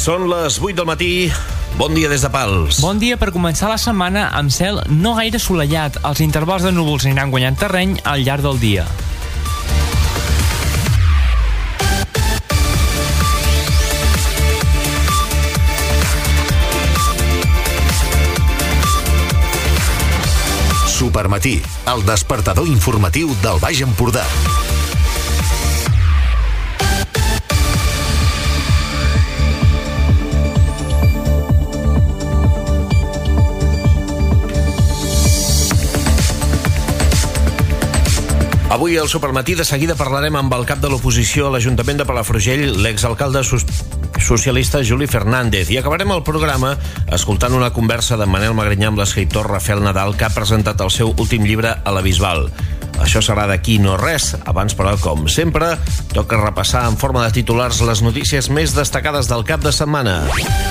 Són les 8 del matí. Bon dia des de Pals. Bon dia per començar la setmana amb cel no gaire assolellat. Els intervals de núvols aniran guanyant terreny al llarg del dia. Supermatí, el despertador informatiu del Baix Empordà. Avui al Supermatí de seguida parlarem amb el cap de l'oposició a l'Ajuntament de Palafrugell, l'exalcalde socialista Juli Fernández, i acabarem el programa escoltant una conversa de Manel Magrinyà amb l'escriptor Rafael Nadal, que ha presentat el seu últim llibre a la Bisbal. Això serà d'aquí no res. Abans, però, com sempre, toca repassar en forma de titulars les notícies més destacades del cap de setmana.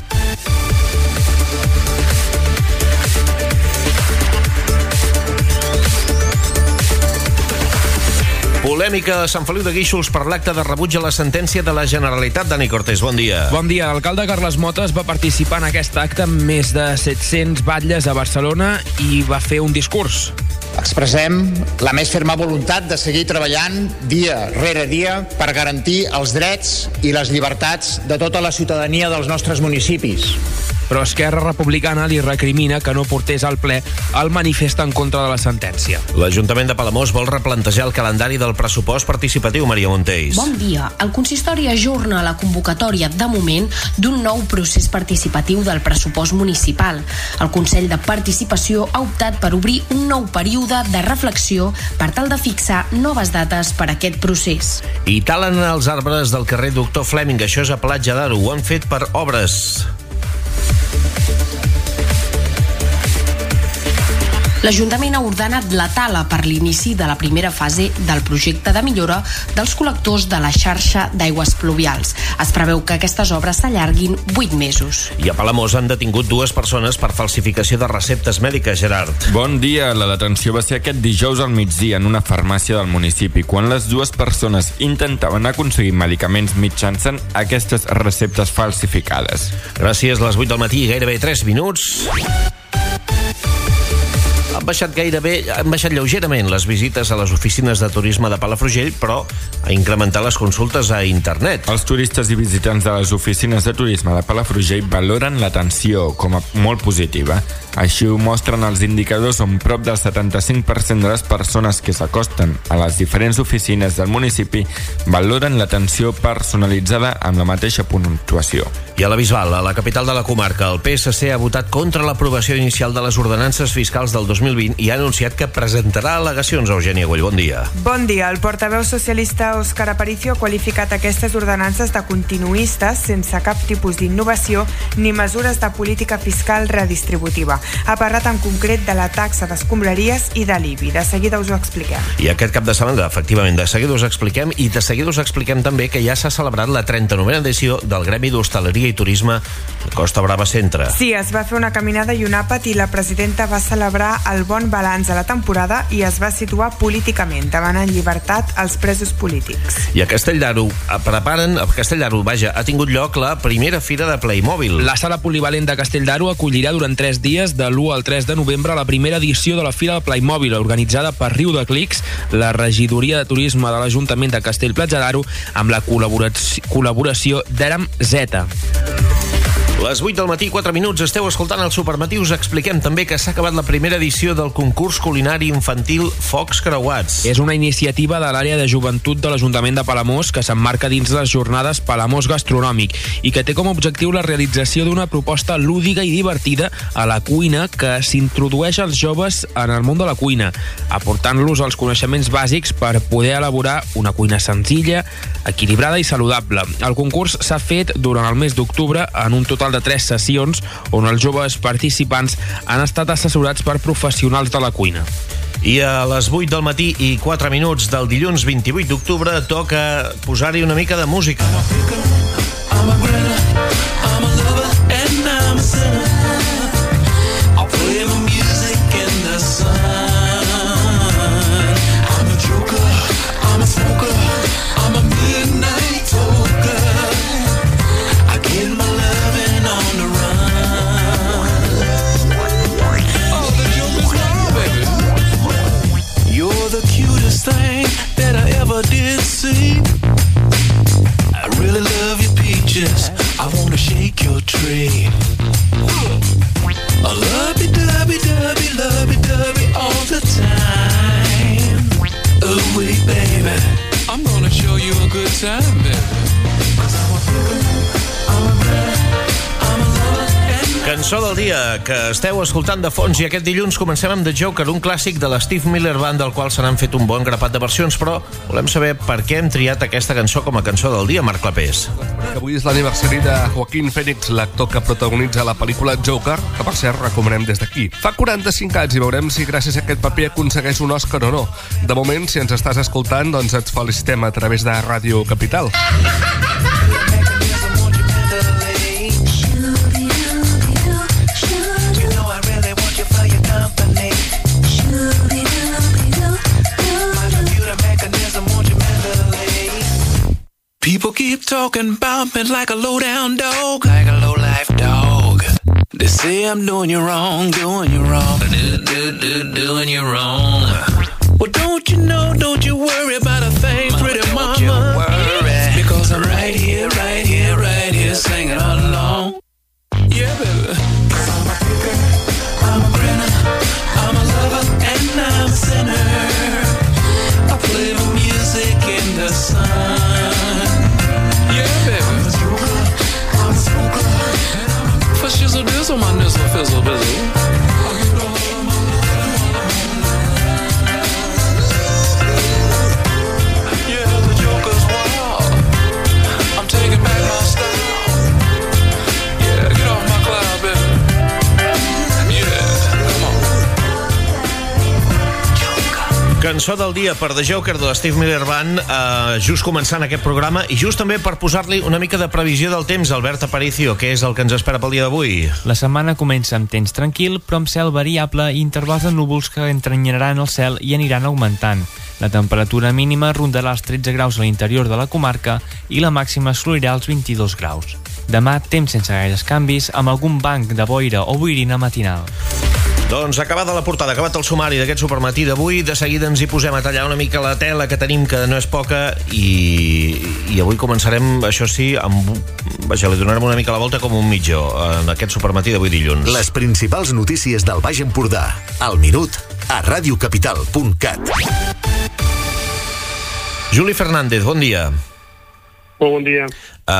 Polèmica a Sant Feliu de Guíxols per l'acte de rebuig a la sentència de la Generalitat. Dani Cortés, bon dia. Bon dia. L'alcalde Carles Motes va participar en aquest acte amb més de 700 batlles a Barcelona i va fer un discurs. Expressem la més ferma voluntat de seguir treballant dia rere dia per garantir els drets i les llibertats de tota la ciutadania dels nostres municipis. Però Esquerra Republicana li recrimina que no portés al ple el manifest en contra de la sentència. L'Ajuntament de Palamós vol replantejar el calendari del pressupost participatiu, Maria Montells. Bon dia. El consistori ajorna la convocatòria, de moment, d'un nou procés participatiu del pressupost municipal. El Consell de Participació ha optat per obrir un nou període de reflexió per tal de fixar noves dates per a aquest procés. I talen els arbres del carrer Doctor Fleming, això és a Platja d'Aro. Ho han fet per obres. L'Ajuntament ha ordenat la tala per l'inici de la primera fase del projecte de millora dels col·lectors de la xarxa d'aigües pluvials. Es preveu que aquestes obres s'allarguin 8 mesos. I a Palamós han detingut 2 persones per falsificació de receptes mèdiques, Gerard. Bon dia. La detenció va ser aquest dijous al migdia en una farmàcia del municipi, quan les 2 persones intentaven aconseguir medicaments mitjançant aquestes receptes falsificades. Gràcies, les 8 del matí, gairebé 3 minuts. Han baixat lleugerament les visites a les oficines de turisme de Palafrugell, però ha incrementat les consultes a internet. Els turistes i visitants de les oficines de turisme de Palafrugell valoren l'atenció com a molt positiva. Així ho mostren els indicadors on prop del 75% de les persones que s'acosten a les diferents oficines del municipi valoren l'atenció personalitzada amb la mateixa puntuació. I a la Bisbal, a la capital de la comarca, el PSC ha votat contra l'aprovació inicial de les ordenances fiscals del 2020 i ha anunciat que presentarà al·legacions. Eugènia Güell, bon dia. Bon dia. El portaveu socialista Òscar Aparicio ha qualificat aquestes ordenances de continuistes sense cap tipus d'innovació ni mesures de política fiscal redistributiva. Ha parlat en concret de la taxa d'escombraries i de l'IBI. De seguida us ho expliquem. I aquest cap de setmana, efectivament, de seguida us expliquem, i de seguida us expliquem també que ja s'ha celebrat la 39a edició del Gremi d'Hostaleria i Turisme Costa Brava Centre. Sí, es va fer una caminada i un àpat i la presidenta va celebrar el bon balanç de la temporada i es va situar políticament, demanant llibertat als presos polítics. I a Castell d'Aro ha tingut lloc la primera fira de Playmobil. La sala polivalent de Castell d'Aro acollirà durant 3 dies, de l'1 al 3 de novembre, la primera edició de la Fira de Playmobil, organitzada per Riu de Clics, la regidoria de turisme de l'Ajuntament de Castell-Platja d'Aro, amb la col·laboració d'Aram Z. Les 8 del matí, 4 minuts, esteu escoltant el Supermatí. Us expliquem també que s'ha acabat la primera edició del concurs culinari infantil Focs Creuats. És una iniciativa de l'àrea de joventut de l'Ajuntament de Palamós que s'emmarca dins les jornades Palamós Gastronòmic i que té com a objectiu la realització d'una proposta lúdica i divertida a la cuina que s'introdueix als joves en el món de la cuina, aportant-los els coneixements bàsics per poder elaborar una cuina senzilla, equilibrada i saludable. El concurs s'ha fet durant el mes d'octubre en un total de 3 sessions on els joves participants han estat assessorats per professionals de la cuina. I a les 8 del matí i 4 minuts del dilluns 28 d'octubre toca posar-hi una mica de música. I'm a midnight toker. I get my love your tree. A lovey-dovey, lovey-dovey all the time. Ooh, wee, baby, I'm gonna show you a good time, baby. 'Cause I'm a picker, I'm a brother, I'm a lover. Cançó del dia que esteu escoltant de fons, i aquest dilluns comencem amb The Joker, un clàssic de la Steve Miller Band del qual se n'han fet un bon grapat de versions, però volem saber per què hem triat aquesta cançó com a cançó del dia, Marc Clapés. Avui és l'aniversari de Joaquin Phoenix, l'actor que protagonitza la pel·lícula Joker, que per cert recomanem des d'aquí. Fa 45 anys i veurem si gràcies a aquest paper aconsegueix un Òscar o no. De moment, si ens estàs escoltant, doncs et felicitem a través de Ràdio Capital. People keep talking about me like a low-down dog, like a low-life dog. They say I'm doing you wrong, doing you wrong, doing you wrong. Well, don't you know, don't you worry about a thing, pretty mama. Don't you worry, because I'm right here, right here, right here, singing all along. Yeah, baby. I'm a picker, I'm a grinner, I'm a lover, and I'm a sinner. I play the music in the sun. For shizzle dizzle, my nizzle fizzle bizzle. Yeah, the Joker's wild. I'm taking back my style. Yeah, get off my cloud, baby. Yeah, come on. Cançó del dia per The Joker de la Steve Miller Band, just començant aquest programa, i just també per posar-li una mica de previsió del temps. Albert Aparicio, què és el que ens espera pel dia d'avui? La setmana comença amb temps tranquil, però amb cel variable i intervals de núvols que entranyaran el cel i aniran augmentant. La temperatura mínima rondarà els 13 graus a l'interior de la comarca i la màxima assolirà els 22 graus. Demà, temps sense gaires canvis, amb algun banc de boira o boirina matinal. Doncs acabada la portada, acabat el sumari d'aquest supermatí d'avui, de seguida ens hi posem a tallar una mica la tela que tenim, que no és poca, i avui començarem, això sí, vaja, li donarem una mica la volta com un mitjó en aquest supermatí d'avui dilluns. Les principals notícies del Baix Empordà, al minut, a radiocapital.cat. Juli Fernández, bon dia. Molt bon dia.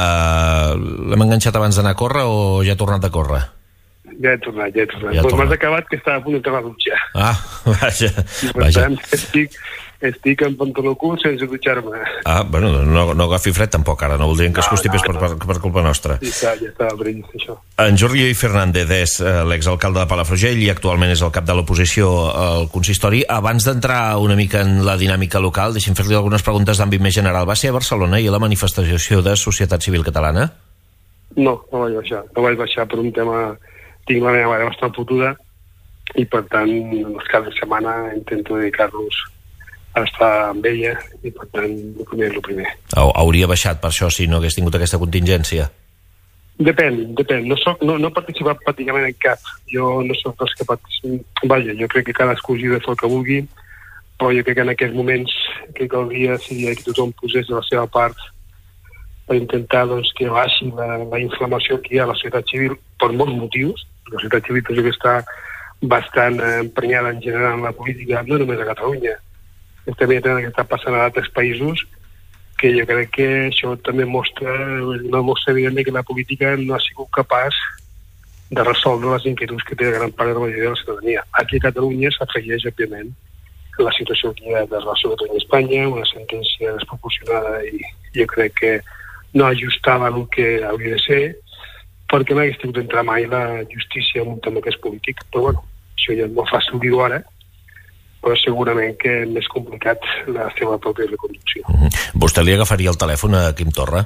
L'hem enganxat abans d'anar a córrer o ja ha tornat a córrer? Ja he tornat. Doncs m'has acabat que estava a punt d'entrar a la dutxa. Vaja. Per tant, estic en pantaló curt sense dutxar-me. Bueno, no agafi fred tampoc ara, no voldríem que es constipés per culpa nostra. Ja estava previst, això. En Jordi Fernández és l'exalcalde de Palafrugell i actualment és el cap de l'oposició al consistori. Abans d'entrar una mica en la dinàmica local, deixem fer-li algunes preguntes d'àmbit més general. Va ser a Barcelona i a la manifestació de Societat Civil Catalana? No vaig baixar. No vaig baixar per un tema... Tinc la meva mare bastant fotuda i, per tant, els caps de setmana intento dedicar-los a estar amb ella i, per tant, el primer. Hauria baixat per això si no hagués tingut aquesta contingència? Depèn. No he participat pràcticament en cap. Jo no soc dels que Vaja, jo crec que cadascú hi de fer el que vulgui, però jo crec que en aquests moments que caldria seria que tothom posés de la seva part per intentar que baixi la inflamació que hi ha a la societat civil per molts motius. La societat civil penso que està bastant emprenyada en general en la política, no només a Catalunya. També que està passant a altres països, que jo crec que això també mostra evidentment que la política no ha sigut capaç de resoldre les inquietuds que té la gran part de la majoria de la ciutadania. Aquí a Catalunya s'afegeix, òbviament, la situació que hi ha de relació amb Espanya, una sentència desproporcionada i jo crec que no ajustava el que hauria de ser, perquè no hagués tingut d'entrar mai la justícia en un tema que és polític. Però bueno, això ja és molt fàcil dir-ho ara, però segurament que és més complicat la seva pròpia reconducció. Vostè li agafaria el telèfon a Quim Torra?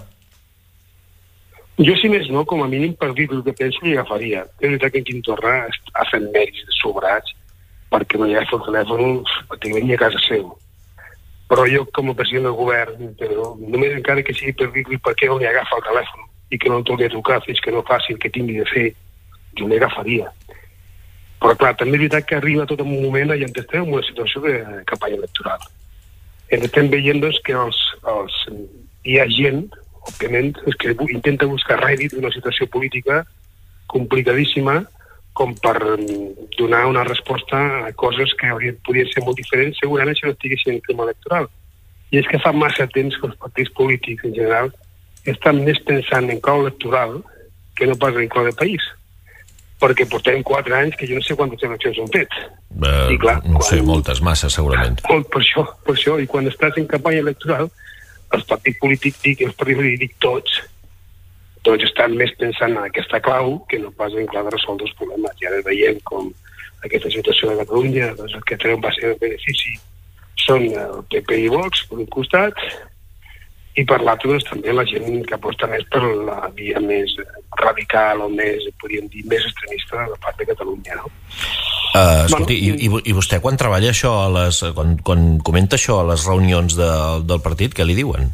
Jo, si més no, com a mínim per dir el que penso, li agafaria. És veritat que Quim Torra ha fet mèrits sobrats perquè no li agafa el telèfon, perquè venia a casa seu. Però jo, com a president del govern, només encara que sigui per dir-li per què no li agafa el telèfon i que no el torni a trucar fins que no faci el que tingui de fer, jo li agafaria. Però, clar, també és veritat que arriba tot en un moment i estem en una situació de campanya electoral. Estem veient que hi ha gent, òbviament, és que intenta buscar rèdit d'una situació política complicadíssima com per donar una resposta a coses que podrien ser molt diferents segurament si no estiguessin en clima electoral. I és que fa massa temps que els partits polítics en general estan més pensant en clau electoral que no pas en clau de país. Perquè portem 4 anys que jo no sé quantes eleccions han fet. I clar, no sé, moltes, massa, segurament. Per això, i quan estàs en campanya electoral, els partits polítics, dic tots estan més pensant en aquesta clau que no pas en clau de resoldre els problemes. I ara veiem com aquesta situació de Catalunya, doncs el que treuen va ser el benefici són el PP i Vox, per un costat, i per l'altre, doncs, també la gent que aposta més per la via més radical o més, podríem dir, més extremista de la part de Catalunya, no? Escolti, i vostè quan treballa això, quan comenta això a les reunions del partit, què li diuen?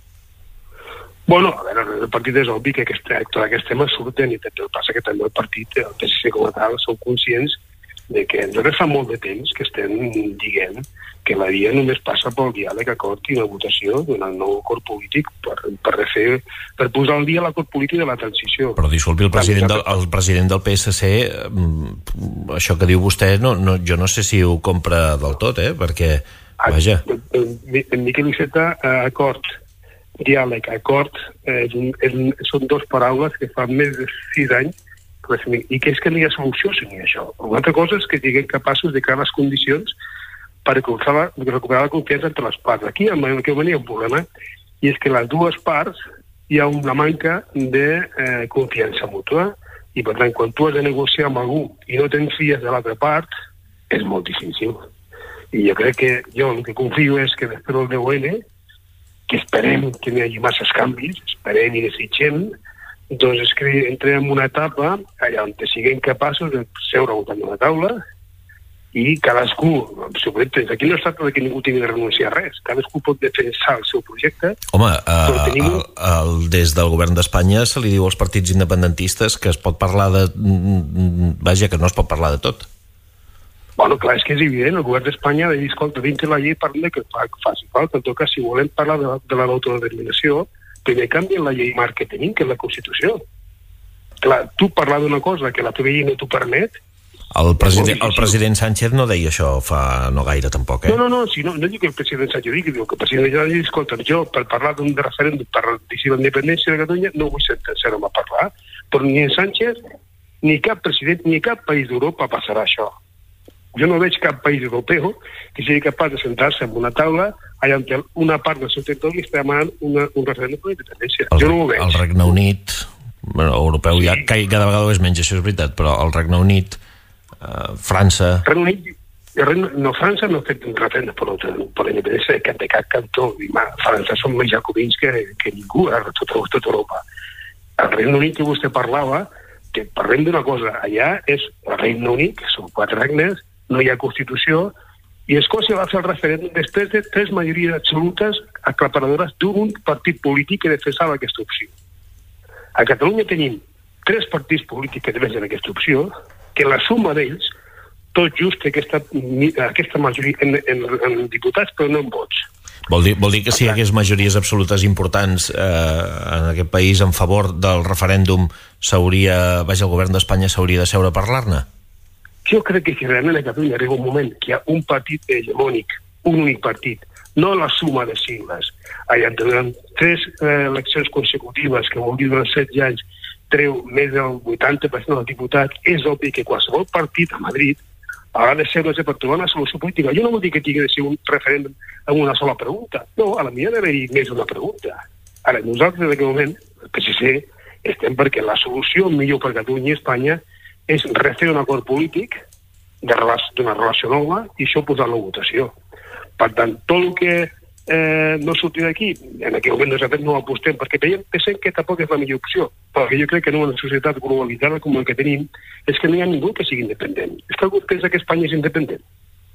Bueno, a veure, el partit és obvi que tots aquests temes surten i el passa que també el partit, el PSC com a tal, són conscients de que nosaltres fa molt de temps que estem dient que la via només passa pel diàleg, acord i la votació d'un nou acord polític per posar al dia l'acord polític de la transició. Però disculpi, el president del PSC, això que diu vostè, jo no sé si ho compra del tot, perquè, vaja... En Miquel Iceta, acord, diàleg, acord, són 2 paraules que fa més de 6 anys i que és que no hi ha solució sense això. Una altra cosa és que siguem capaços de crear les condicions per recuperar la confiança entre les parts. Aquí en aquest moment hi ha un problema i és que les 2 parts hi ha una manca de confiança mútua i per tant quan tu has de negociar amb algú i no te'n fies de l'altra part és molt difícil. I jo crec que el que confio és que després del 10N que esperem que no hi hagi masses canvis, esperem i desitgem, doncs és que entrem en una etapa allà on siguem capaços de seure al voltant d'una taula i cadascú, aquí no es tracta que ningú tingui de renunciar a res, cadascú pot defensar el seu projecte. Home, des del govern d'Espanya se li diu als partits independentistes que es pot parlar de... Vaja, que no es pot parlar de tot. Bueno, clar, és que és evident, el govern d'Espanya ha de dir, escolta, dintre la llei parla que faci falta, en tot cas, si volem parlar de l'autodeterminació, primer canvien la llei marc que tenim, que és la Constitució. Clar, tu parlar d'una cosa que la teva llei no t'ho permet... El president Sánchez no deia això fa no gaire, tampoc, No, no dic que el president Sánchez digui, diu que el president Sánchez digui, escolta, jo, per parlar d'un referèndum per decidir la independència de Catalunya, no vull sentar-me a parlar, però ni en Sánchez, ni cap president, ni cap país d'Europa passarà això. Jo no veig cap país europeu que sigui capaç de sentar-se en una taula allà on una part del seu territori està demanant un referèndum per la independència. Jo no ho veig. El Regne Unit, europeu ja cada vegada és menys, això és veritat, però el Regne Unit, França... França no ha fet un referèndum per la independència de cap cantó. França són més jacobins que ningú a tota Europa. El Regne Unit que vostè parlava, que parlem d'una cosa, allà és el Regne Unit, que són 4 regnes, no hi ha Constitució, i Escòcia va fer el referèndum després de 3 majories absolutes aclaparadores d'un partit polític que defensava aquesta opció. A Catalunya tenim 3 partits polítics que defensen aquesta opció, que la suma d'ells, tot just té aquesta majoria en diputats, però no en vots. Vol dir que si hi hagués majories absolutes importants en aquest país en favor del referèndum, el govern d'Espanya s'hauria de seure a parlar-ne? Jo crec que si realment a Catalunya arriba un moment que hi ha un partit hegemònic, un únic partit, no la suma de sigles, durant 3 eleccions consecutives, que vol dir durant 16 anys, treu més del 80% dels diputats, és obvi que qualsevol partit a Madrid haurà de ser per trobar una solució política. Jo no vol dir que tingui de ser un referèndum amb una sola pregunta. No, a la millor d'haver-hi més d'una pregunta. Ara, nosaltres en aquest moment, el PSC, estem perquè la solució millor per Catalunya i Espanya és refer un acord polític d'una relació nova i això posar la votació. Per tant, tot el que no surti d'aquí, en aquest moment nosaltres no apostem, perquè pensem que tampoc és la millor opció, perquè jo crec que en una societat globalitzada com la que tenim és que no hi ha ningú que sigui independent. És que algú pensa que Espanya és independent.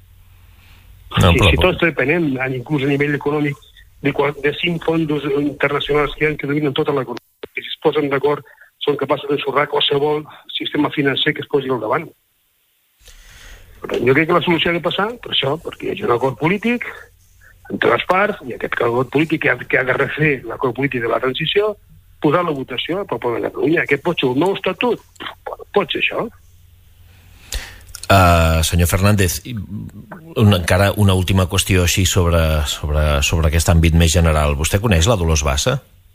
Si tots depenem, inclús a nivell econòmic, de 5 fondos internacionals que dominen tota l'economia, que si es posen d'acord són capaços d'ensorrar qualsevol sistema financer que es posi al davant. Jo crec que la solució ha de passar per això, perquè hi hagi un acord polític, entre les parts, i aquest calgot polític que ha de refer l'acord polític de la transició, posar la votació al poble de Catalunya. Aquest pot ser un nou estatut? Pot ser això. Senyor Fernández, encara una última qüestió així sobre aquest àmbit més general. Vostè coneix la Dolors Bassa?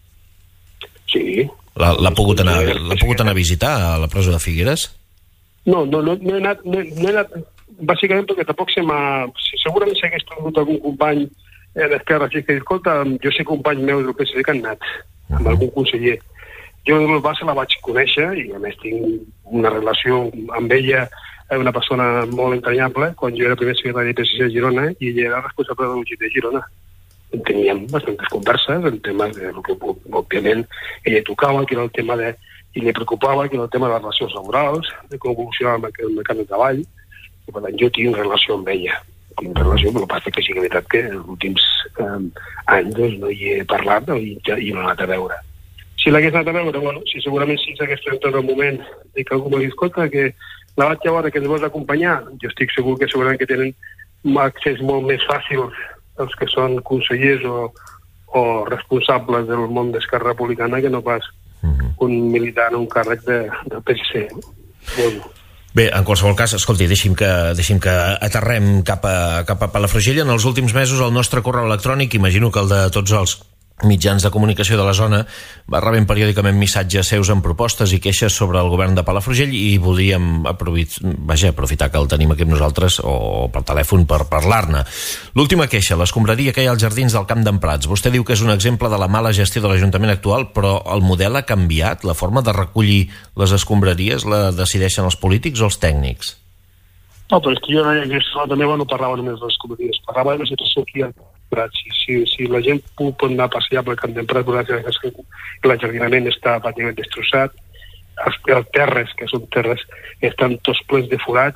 Sí. L'ha pogut anar a visitar a la presó de Figueres? No he anat bàsicament perquè tampoc segurament si hagués tingut algun company d'Esquerra que escolta, jo sé company meu del PSC que han anat amb algun conseller. Jo de Dolors Bassa la vaig conèixer i a més tinc una relació amb ella, una persona molt entranyable, quan jo era primer secretari de PSC de Girona i ella era responsable de l'UGT de Girona. Teníem bastantes converses en temes de lo que òbviament ella tocava, que era el tema de, i li preocupava, que era el tema de les relacions laborals, de com evolucionava el mercat de treball, i per tant jo tinc relació amb ella. Tinc relació, però passa que sí que és veritat que els últims anys doncs, no hi he parlat i no he anat a veure. Si l'hagués anat a veure, bueno, si segurament si s'hagués presentat el moment de que algú m'hagués escolta, que la vaig veure que ens vols acompanyar, jo estic segur que segurament que tenen accés molt més fàcil els que són consellers o responsables del món d'Esquerra Republicana que no pas un militar en un càrrec del PSC. Bueno. Bé, en qualsevol cas, escolti, deixi'm que aterrem cap a Palafrugell. En els últims mesos el nostre correu electrònic, imagino que el de tots els mitjans de comunicació de la zona, va rebent periòdicament missatges seus amb propostes i queixes sobre el govern de Palafrugell i voldríem aprofitar que el tenim aquí amb nosaltres o per telèfon per parlar-ne. L'última queixa, l'escombraria que hi ha als jardins del Camp d'en Prats. Vostè diu que és un exemple de la mala gestió de l'Ajuntament actual, però el model ha canviat? La forma de recollir les escombraries la decideixen els polítics o els tècnics? No, però és que jo també no parlava només de les escombraries, parlava de la situació aquí al Prats. Si la gent pot anar a passejar pel Camp d'en Prats, l'enjardinament està pràcticament destrossat, els terres, que són terres, estan tots plens de forats,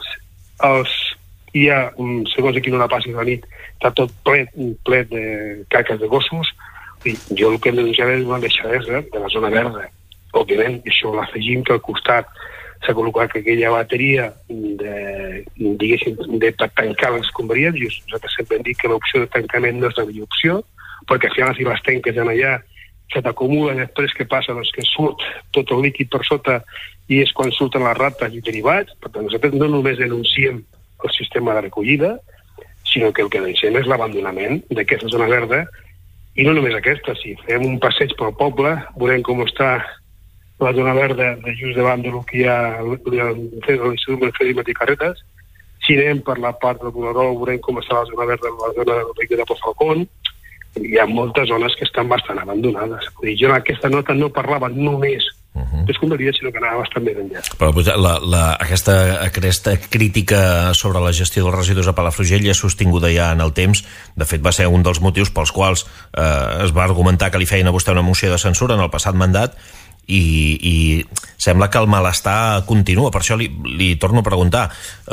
hi ha, segons a quina hora passi la nit, està tot ple de caques de gossos, i jo el que em denunciava és una deixadesa de la zona verda. Òbviament, això l'afegim que al costat s'ha col·locat aquella bateria de tancar les escombraries. Nosaltres sempre hem dit que l'opció de tancament no és la millor opció, perquè al final si les tanques allà se t'acumula després que passa que surt tot el líquid per sota i és quan surten les rates i derivats. Per tant, nosaltres no només denunciem el sistema de recollida, sinó que el que denunciem és l'abandonament d'aquesta zona verda, i no només aquesta. Si fem un passeig pel poble, veurem com està la zona verda de just davant del que hi ha a l'Institut Manfredi Martí Carretas. Si anem per la part del Bonarol, veurem com està la zona verda, la zona del Ric de Pofalcón. Hi ha moltes zones que estan bastant abandonades. Jo en aquesta nota no parlava només d'escombraries, sinó que anava bastant més enllà. Però aquesta crítica sobre la gestió dels residus a Palafrugell és sostinguda ja en el temps. De fet, va ser un dels motius pels quals es va argumentar que li feien a vostè una moció de censura en el passat mandat, i sembla que el malestar continua. Per això li torno a preguntar,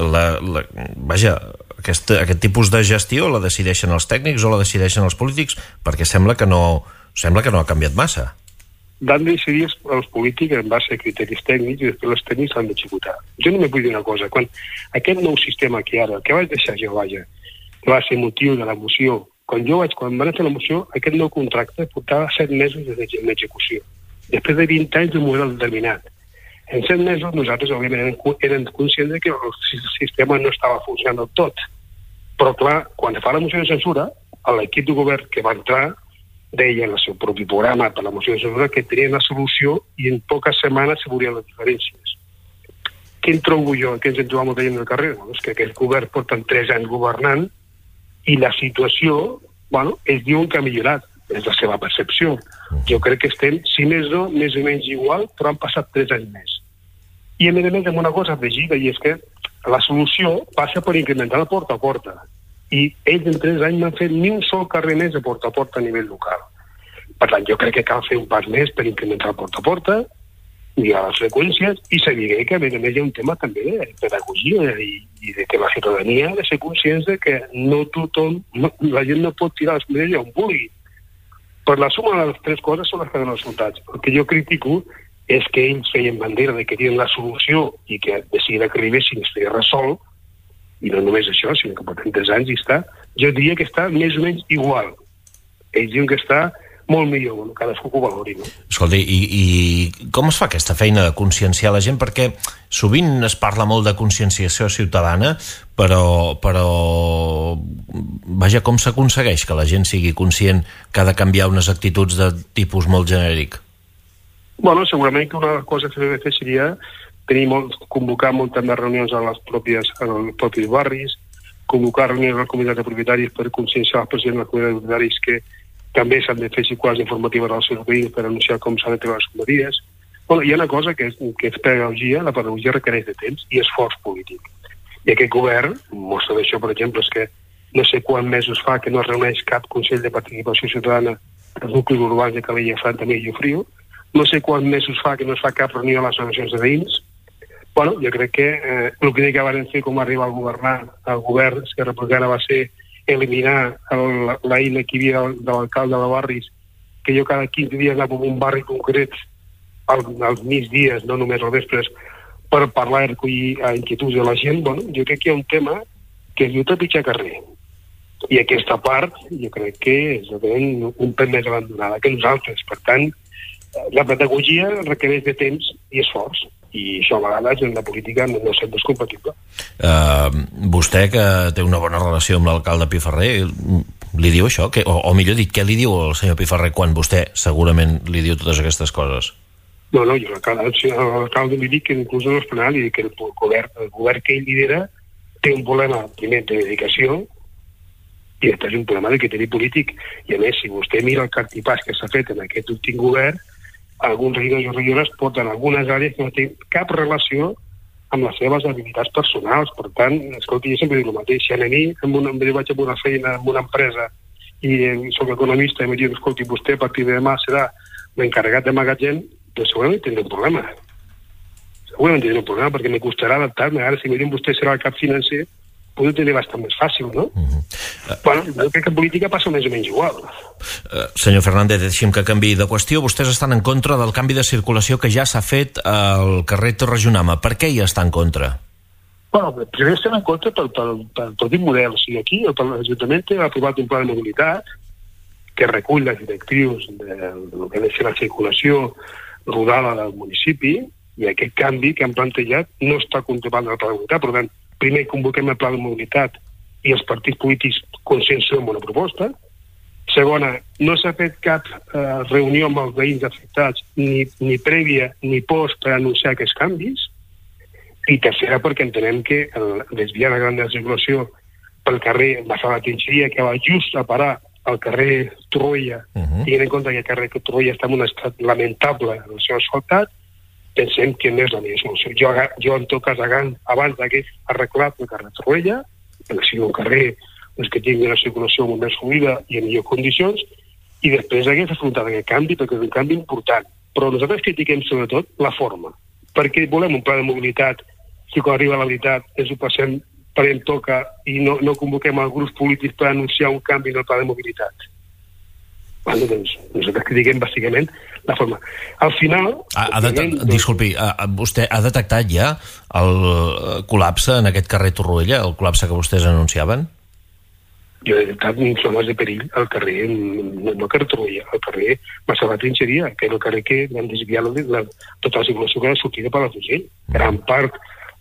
aquest tipus de gestió la decideixen els tècnics o la decideixen els polítics? Perquè sembla que no ha canviat massa. Dan de decidir els polítics en base a criteris tècnics i després els tècnics l'han d'executar. Jo només vull dir una cosa, quan aquest nou sistema que ara, el que vaig deixar jo, que va ser motiu de la moció, quan van fer la moció, aquest nou contracte portava 7 mesos d'execució. Després de 20 anys d'un model determinat. En 7 mesos nosaltres, òbviament, érem conscients que el sistema no estava funcionant del tot. Però, clar, quan fa la moció de censura, l'equip de govern que va entrar deia en el seu propi programa per la moció de censura que tenien la solució i en poques setmanes se veurien les diferències. Què en trobo jo? Què ens en trobem veient al carrer? És que aquest govern porten 3 anys governant i la situació, ells diuen que ha millorat. És la seva percepció. Jo crec que estem, si més no, més o menys igual, però han passat 3 anys més. I a més amb una cosa afegida, i és que la solució passa per incrementar la porta a porta. I ells en 3 anys no han fet ni un sol carrer més de porta a porta a nivell local. Per tant, jo crec que cal fer un pas més per incrementar la porta a porta, millorar les freqüències i saber que a més hi ha un tema també de pedagogia i de que la ciutadania ha de ser conscient de que no tothom, la gent no pot tirar les medalles on vulgui. Per la suma de les 3 coses són les que donen resultats. El que jo critico és que ells feien bandera de que tenien la solució i que de seguida que arribessin estaria resolt, i no només això, sinó que porten 3 anys i està Jo diria que està més o menys igual. Ells diuen que està molt millor, bueno, cadascú que ho valori, no? Escolti, i com es fa aquesta feina de conscienciar la gent? Perquè sovint es parla molt de conscienciació ciutadana, però vaja, com s'aconsegueix que la gent sigui conscient que ha de canviar unes actituds de tipus molt genèric? Bueno, segurament que una cosa que s'ha de fer seria convocar moltes més reunions als propis barris, convocar reunions a les comunitats de propietaris per conscienciar els presidents de les comunitats de propietaris que també s'han de fer circulars informatives als seus veïns per anunciar com s'han de treure les escombraries. Bueno, hi ha una cosa que és pedagogia. La pedagogia requereix de temps i esforç polític. I aquest govern, mostra d'això, per exemple, és que no sé quants mesos fa que no es reuneix cap Consell de Participació Ciutadana als nuclis urbans de Calella, Frantamí i Llofriu. No sé quants mesos fa que no es fa cap reunió a les associacions de veïns. Bueno, jo crec que el primer que van fer com arribar a governar el govern Esquerra Republicana va ser eliminar l'eina que hi havia de l'alcalde de barris, que jo cada 15 dies anava a un barri concret als migdies, no només als vespres, per parlar i recollir inquietuds de la gent. Bueno, jo crec que hi ha un tema que es diu trepitjar carrer. I aquesta part jo crec que és un pèl més abandonada que nosaltres. Per tant, la pedagogia requereix de temps i esforç. I això a vegades en la política no sempre és compatible. Vostè, que té una bona relació amb l'alcalde Piferrer, li diu això? O millor dit, què li diu el senyor Piferrer quan vostè segurament li diu totes aquestes coses? No, jo a l'alcalde li dic que inclús no és penal, li dic que el govern que ell lidera té un problema, primer, de dedicació, i després un problema de criteri polític. I a més, si vostè mira el cartipàs que s'ha fet en aquest últim govern, alguns regidors i regidores porten algunes àrees que no tenen cap relació amb les seves habilitats personals. Per tant, escolti, jo sempre dic el mateix. Si a mi vaig a una feina en una empresa i soc economista i em diu, escolti, vostè a partir de demà serà l'encarregat de magatzem, doncs segurament tindré un problema. Perquè me costarà adaptar-me. Ara, si em diuen vostè serà el cap financer, podeu tenir bastant més fàcil, no? Bueno, jo crec que en política passa més o menys igual. Senyor Fernández, deixi'm que canviï de qüestió. Vostès estan en contra del canvi de circulació que ja s'ha fet al carrer Torre-Junama. Per què hi està en contra? Bueno, primer estem en contra per tot un model. O sigui, aquí l'Ajuntament ha aprovat un pla de mobilitat que recull les directrius del que ha de ser la circulació rodada del municipi, i aquest canvi que han plantejat no està contemplat en el pla de mobilitat. Per tant, primer convoquem el pla de mobilitat i els partits polítics consensuem una proposta. Segona, no s'ha fet cap reunió amb els veïns afectats, ni prèvia ni post, per anunciar aquests canvis. I tercera, perquè entenem que desviar la gran circulació pel carrer Massana Trinxeria, que va just a parar al carrer Torroella, tenint en compte que el carrer Torroella està en un estat lamentable en el seu asfaltat, pensem que no és la millor solució. Jo en tot cas, abans d'hagués arreglat el carrer Torroella, perquè sigui un carrer que tingui una circulació molt més fluida i en millors condicions, i després hagués afrontat aquest canvi, perquè és un canvi important. Però nosaltres critiquem sobretot la forma, perquè volem un pla de mobilitat, si quan arriba la veritat ens ho passem per en toca i no convoquem els grups polítics per anunciar un canvi en el pla de mobilitat. Bueno, doncs, nosaltres critiquem bàsicament la forma. Al final... Disculpi, vostè ha detectat ja el col·lapse en aquest carrer Torroella, el col·lapse que vostès anunciaven? Jo he detectat zones de perill al carrer, no al carrer Torroella, al carrer Massana Trinxeria, que era el carrer que van desviar tota la circulació que era sortida per la Fugell. Gran part,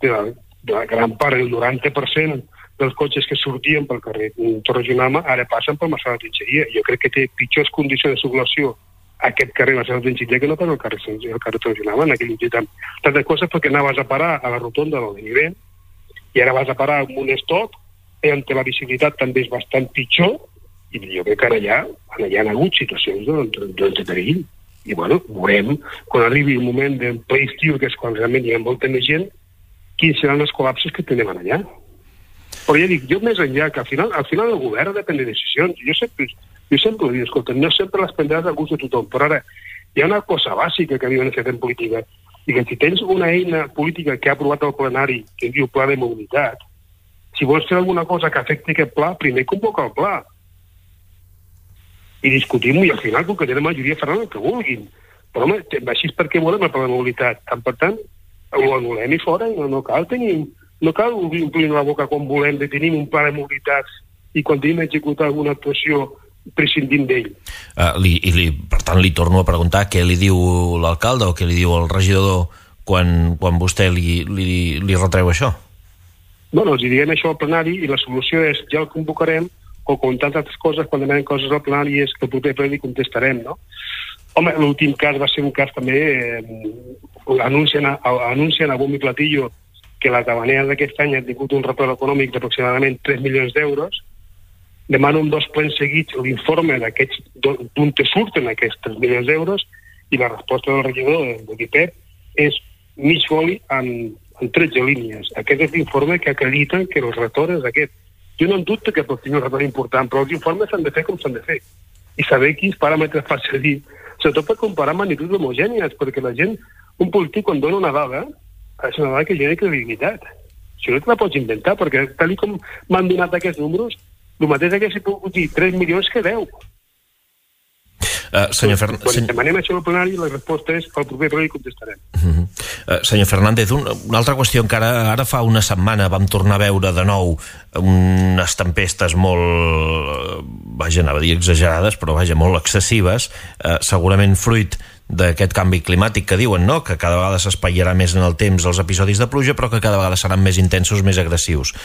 el 90% dels cotxes que sortien pel carrer Torre-Junama ara passen per Massana Trinxeria. Jo crec que té pitjors condicions de circulació aquest carrer Massana Trinxeria que no pas el carrer Torre-Junama en aquell indret. Tantes coses perquè anaves a parar a la rotonda del nivell i ara vas a parar en un stop on la visibilitat també és bastant pitjor, i jo crec que ara ja han hagut situacions de perill. I bueno, veurem quan arribi el moment del ple estiu, que és quan realment hi ha molta més gent, quins seran els col·lapses que tenim allà. Però ja dic, jo més enllà, que al final el govern ha de prendre decisions. Jo sempre ho dic, escolta, no sempre les prendràs a gust de tothom, però ara hi ha una cosa bàsica que havíem fet en política, i que si tens una eina política que ha aprovat el plenari, que es diu Pla de Mobilitat, si vols fer alguna cosa que afecti aquest pla, primer convoca el pla. I discutim-ho, i al final, com que tenen majoria, faran el que vulguin. Però, home, així és perquè volem el pla de mobilitat. Per tant, ho anul·lem i fora, no cal omplir la boca quan volem de tenir un pla de mobilitat i quan tenim d'executar alguna actuació prescindim d'ell. Per tant, li torno a preguntar què li diu l'alcalde o què li diu el regidor quan vostè li retreu això? Bueno, els diem això al plenari i la solució és ja el convocarem o com tantes altres coses, quan demanem coses al plenari és que el proper ple li contestarem, no? Home, l'últim cas va ser un cas també, anuncien a bombo i platillo que la Cabanera d'aquest any ha tingut un retorn econòmic d'aproximadament 3 milions d'euros. Demano en 2 plens seguits l'informe d'on te surten aquests 3 milions d'euros i la resposta del regidor de Guipep és mig foli en 13 línies. Aquest és l'informe que acrediten que el retorn és aquest. Jo no en dubte que pot tenir un retorn important, però els informes s'han de fer com s'han de fer. I saber quins paràmetres fa servir, sobretot per comparar magnituds homogènies, perquè la gent, un polític quan dona una dada, és una dada que genera credibilitat. Si no te la pots inventar, perquè tal com m'han donat aquests números, el mateix que s'hi pot dir 3 milions que 10. Quan demanem això al plenari, la resposta és al proper ple i contestarem. Senyor Fernández, una altra qüestió encara. Ara fa una setmana vam tornar a veure de nou unes tempestes molt, anava a dir exagerades, però molt excessives, segurament fruit d'aquest canvi climàtic que diuen, no?, que cada vegada s'espatllarà més en el temps els episodis de pluja, però que cada vegada seran més intensos, més agressius.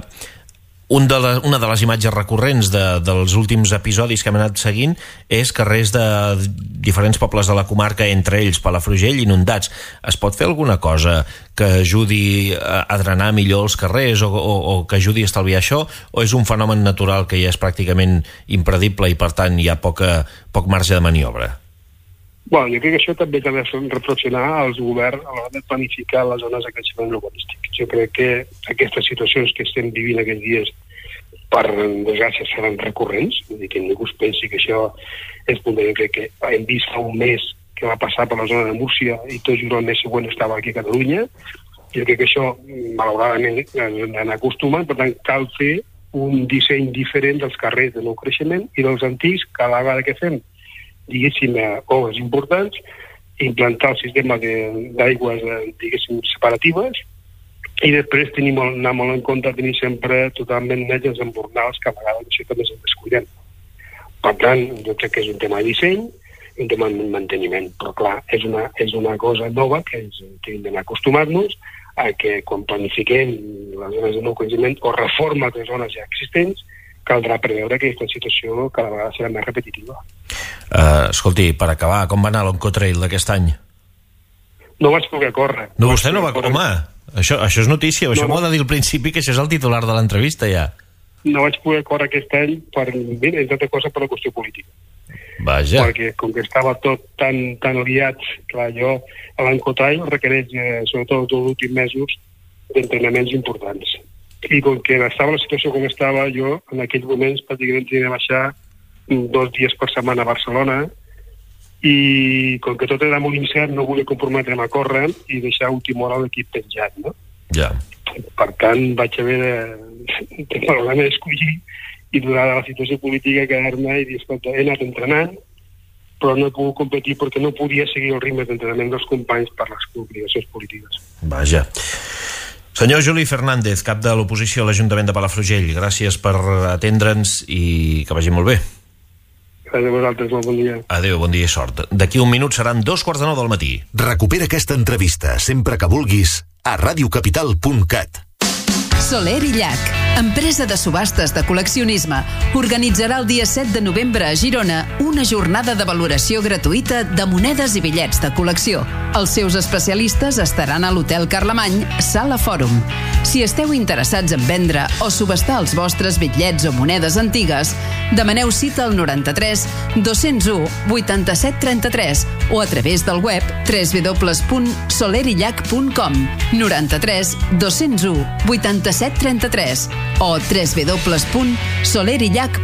Una de les imatges recurrents dels últims episodis que hem anat seguint és carrers de diferents pobles de la comarca, entre ells Palafrugell, inundats. Es pot fer alguna cosa que ajudi a drenar millor els carrers o que ajudi a estalviar això, o és un fenomen natural que ja és pràcticament impredible i per tant hi ha poc marge de maniobra? Bueno, jo crec que això també ha de reflexionar als governs a l'hora de planificar les zones de creixement urbanístic. Jo crec que aquestes situacions que estem vivint aquests dies, per desgràcia, seran recurrents, vull dir que ningú es pensi que això és puntual. Jo crec que hem vist fa un mes que va passar per la zona de Múrcia i tot just el mes següent estava aquí a Catalunya. Jo crec que això, malauradament, ens han acostumat, per tant, cal fer un disseny diferent dels carrers de nou creixement i dels antics, cada vegada que fem diguéssim, obres importants, implantar el sistema d'aigües, diguéssim, separatives, i després anar molt en compte tenir sempre totalment nets els embornals, que a vegades això també se'n descuidem. Per tant, jo crec que és un tema de disseny, un tema de manteniment, però clar, és una cosa nova que hem d'anar acostumar-nos a que quan planifiquem les zones de nou creixement o reforma de zones ja existents, caldrà preveure que aquesta situació cada vegada serà més repetitiva. Escolti, per acabar, com va anar l'Oncotrail d'aquest any? No vaig poder córrer. No, vostè no va córrer? Home, això és notícia, això m'ho ha de dir al principi, que això és el titular de l'entrevista ja. No vaig poder córrer aquest any entre altres coses per la qüestió política. Vaja. Perquè com que estava tot tan liat, clar, jo a l'Oncotrail requereix, sobretot els últims mesos, d'entrenaments importants. I com que estava la situació com estava, jo en aquells moments pràcticament tenia de baixar 2 dies per setmana a Barcelona i com que tot era molt incert no volia comprometre'm a córrer i deixar a última hora l'equip penjat, no? Ja. Per tant, vaig haver d'escollir i donada la situació política quedar-me i dir, escolta, he anat entrenant però no he pogut competir perquè no podia seguir el ritme d'entrenament dels companys per les obligacions polítiques. Vaja. Senyor Juli Fernández, cap de l'oposició a l'Ajuntament de Palafrugell, gràcies per atendre'ns i que vagi molt bé. Gràcies a vosaltres, molt bon dia. Adéu, bon dia i sort. D'aquí un minut seran 2:45 del matí. Recupera aquesta entrevista sempre que vulguis a radiocapital.cat. Soler i Llach, empresa de subhastes de col·leccionisme, organitzarà el dia 7 de novembre a Girona una jornada de valoració gratuïta de monedes i bitllets de col·lecció. Els seus especialistes estaran a l'Hotel Carlemany, Sala Fòrum. Si esteu interessats en vendre o subhastar els vostres bitllets o monedes antigues, demaneu cita al 93 201 87 33 o a través del web www.solerillach.com 93 201 87 33 o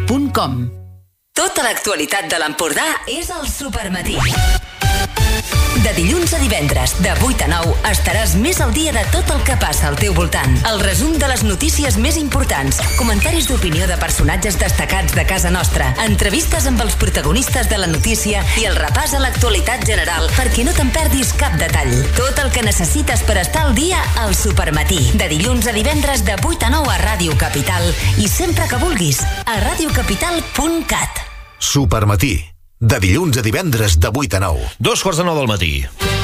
www.solerillach.com. Tota l'actualitat de l'Empordà és al Supermatí. De dilluns a divendres, de 8 a 9, estaràs més al dia de tot el que passa al teu voltant. El resum de les notícies més importants, comentaris d'opinió de personatges destacats de casa nostra, entrevistes amb els protagonistes de la notícia i el repàs a l'actualitat general perquè no te'n perdis cap detall. Tot el que necessites per estar al dia al Supermatí. De dilluns a divendres, de 8 a 9 a Ràdio Capital i sempre que vulguis a radiocapital.cat. Supermatí. De dilluns a divendres de 8 a 9. 2:45 del matí.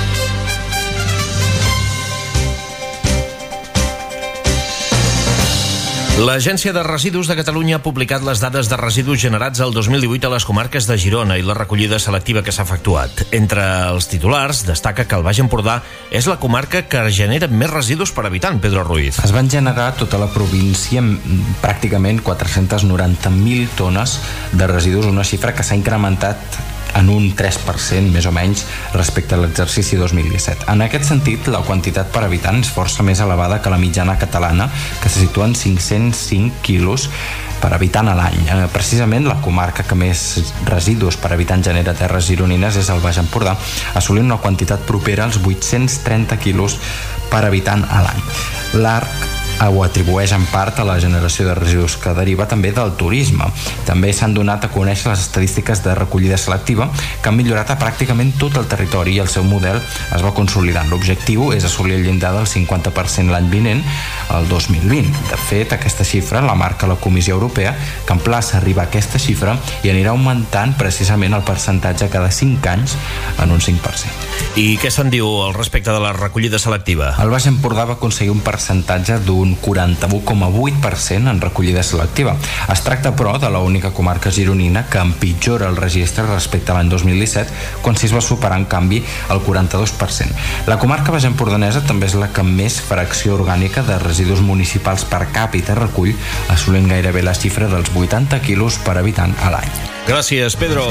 L'Agència de Residus de Catalunya ha publicat les dades de residus generats el 2018 a les comarques de Girona i la recollida selectiva que s'ha efectuat. Entre els titulars destaca que el Baix Empordà és la comarca que genera més residus per habitant, Pedro Ruiz. Es van generar a tota la província pràcticament 490.000 tones de residus, una xifra que s'ha incrementat en un 3% més o menys respecte a l'exercici 2017. En aquest sentit, la quantitat per habitant és força més elevada que la mitjana catalana, que se situa en 505 quilos per habitant a l'any. Precisament la comarca que més residus per habitant genera terres gironines és el Baix Empordà, assolint una quantitat propera als 830 quilos per habitant a l'any. L'ARC ho atribueix en part a la generació de residus que deriva també del turisme. També s'han donat a conèixer les estadístiques de recollida selectiva que han millorat a pràcticament tot el territori i el seu model es va consolidant. L'objectiu és assolir el llindar del 50% l'any vinent, el 2020. De fet, aquesta xifra la marca la Comissió Europea, que emplaça a arribar a aquesta xifra i anirà augmentant precisament el percentatge cada 5 anys en un 5%. I què se'n diu al respecte de la recollida selectiva? El Baix Empordà va aconseguir un percentatge d'un 41,8% en recollida selectiva. Es tracta, però, de l'única comarca gironina que empitjora el registre respecte a l'any 2017, quan s'hi va superar, en canvi, el 42%. La comarca baix empordanesa també és la que més fracció orgànica de residus municipals per càpita recull, assolint gairebé la xifra dels 80 quilos per habitant a l'any. Gràcies, Pedro.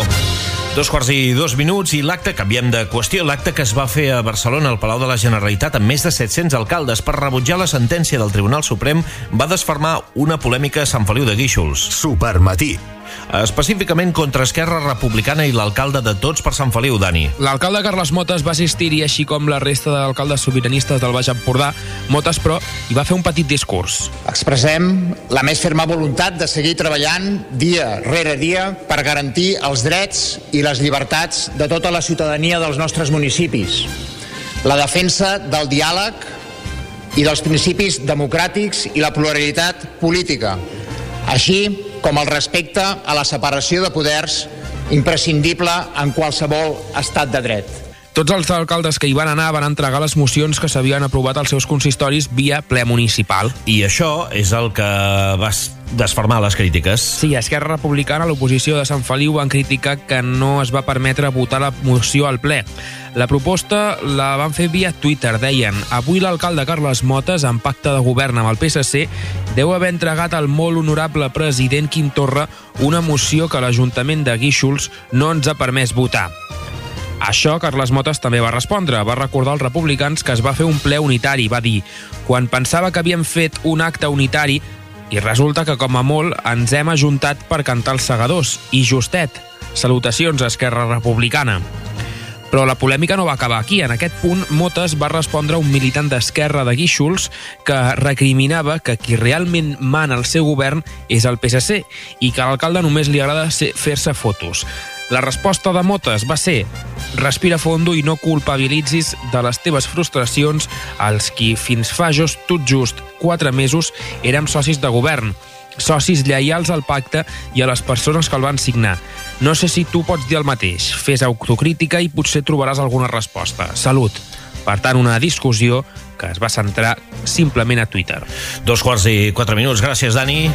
2:02 i l'acte, canviem de qüestió, l'acte que es va fer a Barcelona al Palau de la Generalitat amb més de 700 alcaldes per rebutjar la sentència del Tribunal Suprem va desfermar una polèmica a Sant Feliu de Guíxols. Supermatí. Específicament contra Esquerra Republicana i l'alcalde de Tots per Sant Feliu, Dani. L'alcalde Carles Motes va assistir-hi, així com la resta d'alcaldes sobiranistes del Baix Empordà. Motes, però, hi va fer un petit discurs. Expressem la més ferma voluntat de seguir treballant dia rere dia per garantir els drets i les llibertats de tota la ciutadania dels nostres municipis. La defensa del diàleg i dels principis democràtics i la pluralitat política, així com el respecte a la separació de poders imprescindible en qualsevol estat de dret. Tots els alcaldes que hi van anar van entregar les mocions que s'havien aprovat als seus consistoris via ple municipal. I això és el que va desfermar les crítiques. Sí, Esquerra Republicana, l'oposició de Sant Feliu, van criticar que no es va permetre votar la moció al ple. La proposta la van fer via Twitter, deien: avui l'alcalde Carles Motes, en pacte de govern amb el PSC, deu haver entregat al molt honorable president Quim Torra una moció que l'Ajuntament de Guíxols no ens ha permès votar. A això Carles Motes també va respondre. Va recordar als republicans que es va fer un ple unitari. Va dir: quan pensava que havíem fet un acte unitari i resulta que com a molt ens hem ajuntat per cantar els segadors. I justet. Salutacions a Esquerra Republicana. Però la polèmica no va acabar aquí. En aquest punt, Motes va respondre a un militant d'Esquerra de Guíxols que recriminava que qui realment mana el seu govern és el PSC i que a l'alcalde només li agrada fer-se fotos. La resposta de Motes va ser: respira fondo i no culpabilitzis de les teves frustracions als qui fins fa tot just 4 mesos érem socis de govern, socis lleials al pacte i a les persones que el van signar. No sé si tu pots dir el mateix. Fes autocrítica i potser trobaràs alguna resposta. Salut. Per tant, una discussió que es va centrar simplement a Twitter. 2:04. Gràcies, Dani.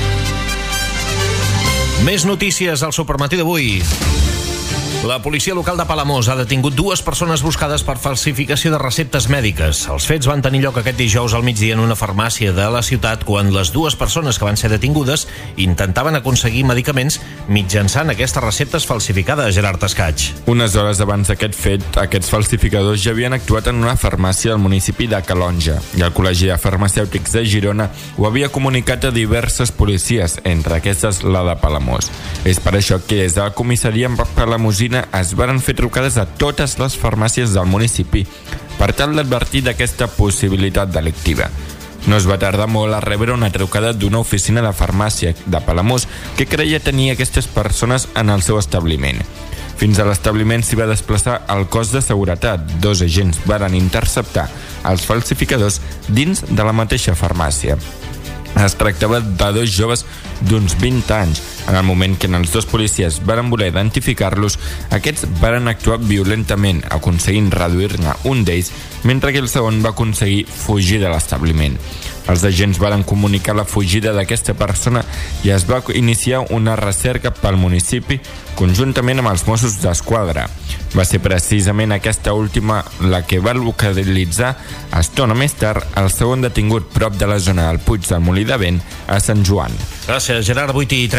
Més notícies al Supermatí d'avui. La policia local de Palamós ha detingut 2 persones buscades per falsificació de receptes mèdiques. Els fets van tenir lloc aquest dijous al migdia en una farmàcia de la ciutat quan les 2 persones que van ser detingudes intentaven aconseguir medicaments mitjançant aquestes receptes falsificades, Gerard Escaig. Unes hores abans d'aquest fet, aquests falsificadors ja havien actuat en una farmàcia del municipi de Calonja i el Col·legi de Farmacèutics de Girona ho havia comunicat a diverses policies, entre aquestes la de Palamós. És per això que des de la comissaria palamosina l'oficina es varen fer trucades a totes les farmàcies del municipi per tal d'advertir d'aquesta possibilitat delictiva. No es va tardar molt a rebre una trucada d'una oficina de farmàcia de Palamós que creia tenir aquestes persones en el seu establiment. Fins a l'establiment s'hi va desplaçar el cos de seguretat. 2 agents varen interceptar els falsificadors dins de la mateixa farmàcia. Es tractava de 2 joves d'uns 20 anys. En el moment que els 2 policies varen voler identificar-los, aquests varen actuar violentament, aconseguint reduir-ne un d'ells, mentre que el segon va aconseguir fugir de l'establiment. Els agents varen comunicar la fugida d'aquesta persona i es va iniciar una recerca pel municipi conjuntament amb els Mossos d'Esquadra. Va ser precisament aquesta última la que va localitzar estona més tard el segon detingut prop de la zona del Puig del Molí de Vent a Sant Joan. Gràcies, Gerard.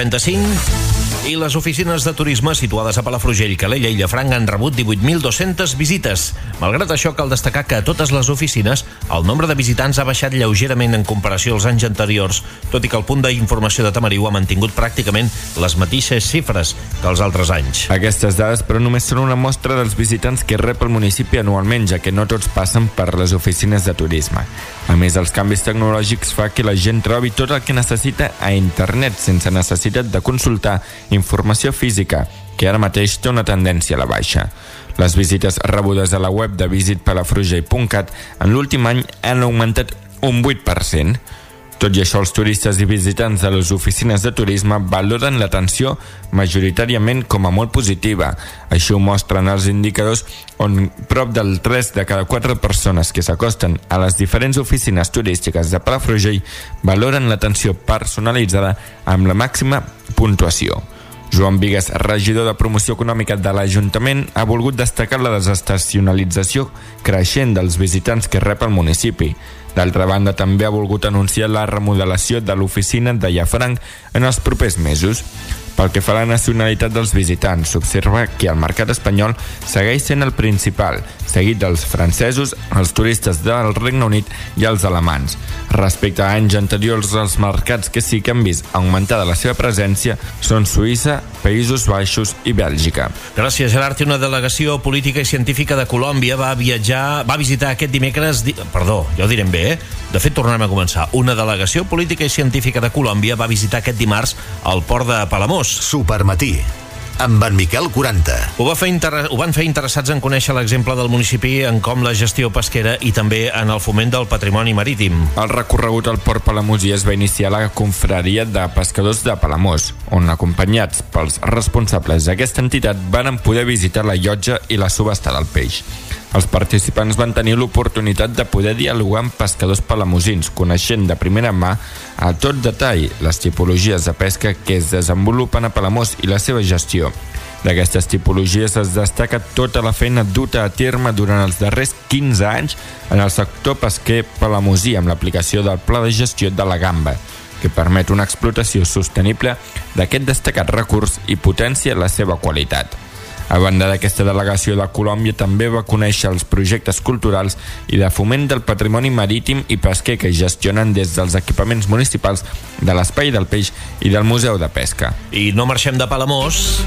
8:35. I les oficines de turisme situades a Palafrugell, Calella i Llafranc han rebut 18.200 visites. Malgrat això, cal destacar que a totes les oficines el nombre de visitants ha baixat lleugerament en comparació als anys anteriors, tot i que el punt d'informació de Tamariu ha mantingut pràcticament les mateixes xifres que els altres anys. Aquestes dades, però, només són una mostra dels visitants que rep el municipi anualment, ja que no tots passen per les oficines de turisme. A més, els canvis tecnològics fa que la gent trobi tot el que necessita a internet sense necessitat de consultar informació física, que ara mateix té una tendència a la baixa. Les visites rebudes a la web de visitpalafrugell.cat en l'últim any han augmentat un 8%. Tot i això, els turistes i visitants de les oficines de turisme valoren l'atenció majoritàriament com a molt positiva. Així ho mostren els indicadors on prop del 3 de cada 4 persones que s'acosten a les diferents oficines turístiques de Palafrugell valoren l'atenció personalitzada amb la màxima puntuació. Joan Vigues, regidor de Promoció Econòmica de l'Ajuntament, ha volgut destacar la desestacionalització creixent dels visitants que rep el municipi. D'altra banda, també ha volgut anunciar la remodelació de l'oficina de Llafranc en els propers mesos. Pel que fa a la nacionalitat dels visitants, s'observa que el mercat espanyol segueix sent el principal, seguit dels francesos, els turistes del Regne Unit i els alemans. Respecte a anys anteriors, els mercats que sí que han vist augmentada la seva presència són Suïssa, Països Baixos i Bèlgica. Gràcies, Gerard. Una delegació política i científica de Colòmbia va visitar aquest dimecres... Perdó, ja ho direm bé, eh? De fet, tornem a començar. Una delegació política i científica de Colòmbia va visitar aquest dimarts el port de Palamós. Supermatí, amb en Miquel 40. Ho van fer interessats en conèixer l'exemple del municipi en com la gestió pesquera i també en el foment del patrimoni marítim. El recorregut al port palamosí es va iniciar a la confraria de pescadors de Palamós, on, acompanyats pels responsables d'aquesta entitat, van poder visitar la llotja i la subhasta del peix. Els participants van tenir l'oportunitat de poder dialogar amb pescadors palamosins, coneixent de primera mà a tot detall les tipologies de pesca que es desenvolupen a Palamós i la seva gestió. D'aquestes tipologies es destaca tota la feina duta a terme durant els darrers 15 anys en el sector pesquer palamosí amb l'aplicació del Pla de Gestió de la Gamba, que permet una explotació sostenible d'aquest destacat recurs i potencia la seva qualitat. A banda d'aquesta delegació de Colòmbia, també va conèixer els projectes culturals i de foment del patrimoni marítim i pesquer que gestionen des dels equipaments municipals de l'Espai del Peix i del Museu de Pesca. I no marxem de Palamós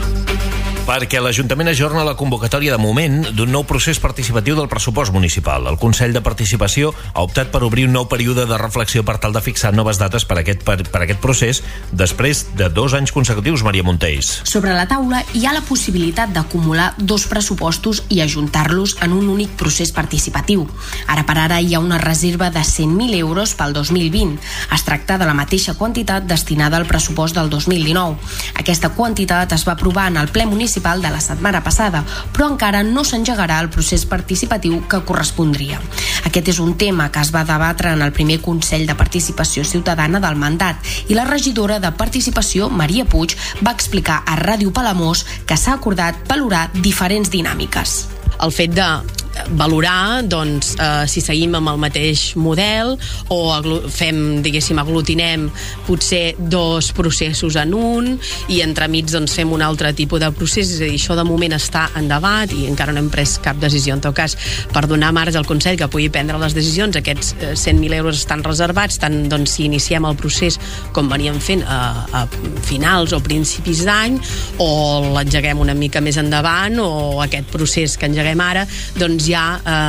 perquè l'Ajuntament ajorna la convocatòria de moment d'un nou procés participatiu del pressupost municipal. El Consell de Participació ha optat per obrir un nou període de reflexió per tal de fixar noves dates per aquest procés després de 2 anys consecutius, Maria Montells. Sobre la taula hi ha la possibilitat d'acumular 2 pressupostos i ajuntar-los en un únic procés participatiu. Ara per ara hi ha una reserva de 100.000 euros pel 2020. Es tracta de la mateixa quantitat destinada al pressupost del 2019. Aquesta quantitat es va aprovar en el ple municipal de la setmana passada, però encara no s'engegarà el procés participatiu que correspondria. Aquest és un tema que es va debatre en el primer Consell de Participació Ciutadana del mandat i la regidora de Participació, Maria Puig, va explicar a Ràdio Palamós que s'ha acordat valorar diferents dinàmiques. El fet de valorar doncs, si seguim amb el mateix model o fem, diguéssim, aglutinem potser 2 processos en un i entremig doncs, fem un altre tipus de procés. És a dir, això de moment està en debat i encara no hem pres cap decisió. En tot cas, per donar marge al Consell que pugui prendre les decisions, aquests 100.000 euros estan reservats, tant doncs, si iniciem el procés com veníem fent a finals o principis d'any, o l'engeguem una mica més endavant, o aquest procés que engeguem ara doncs ja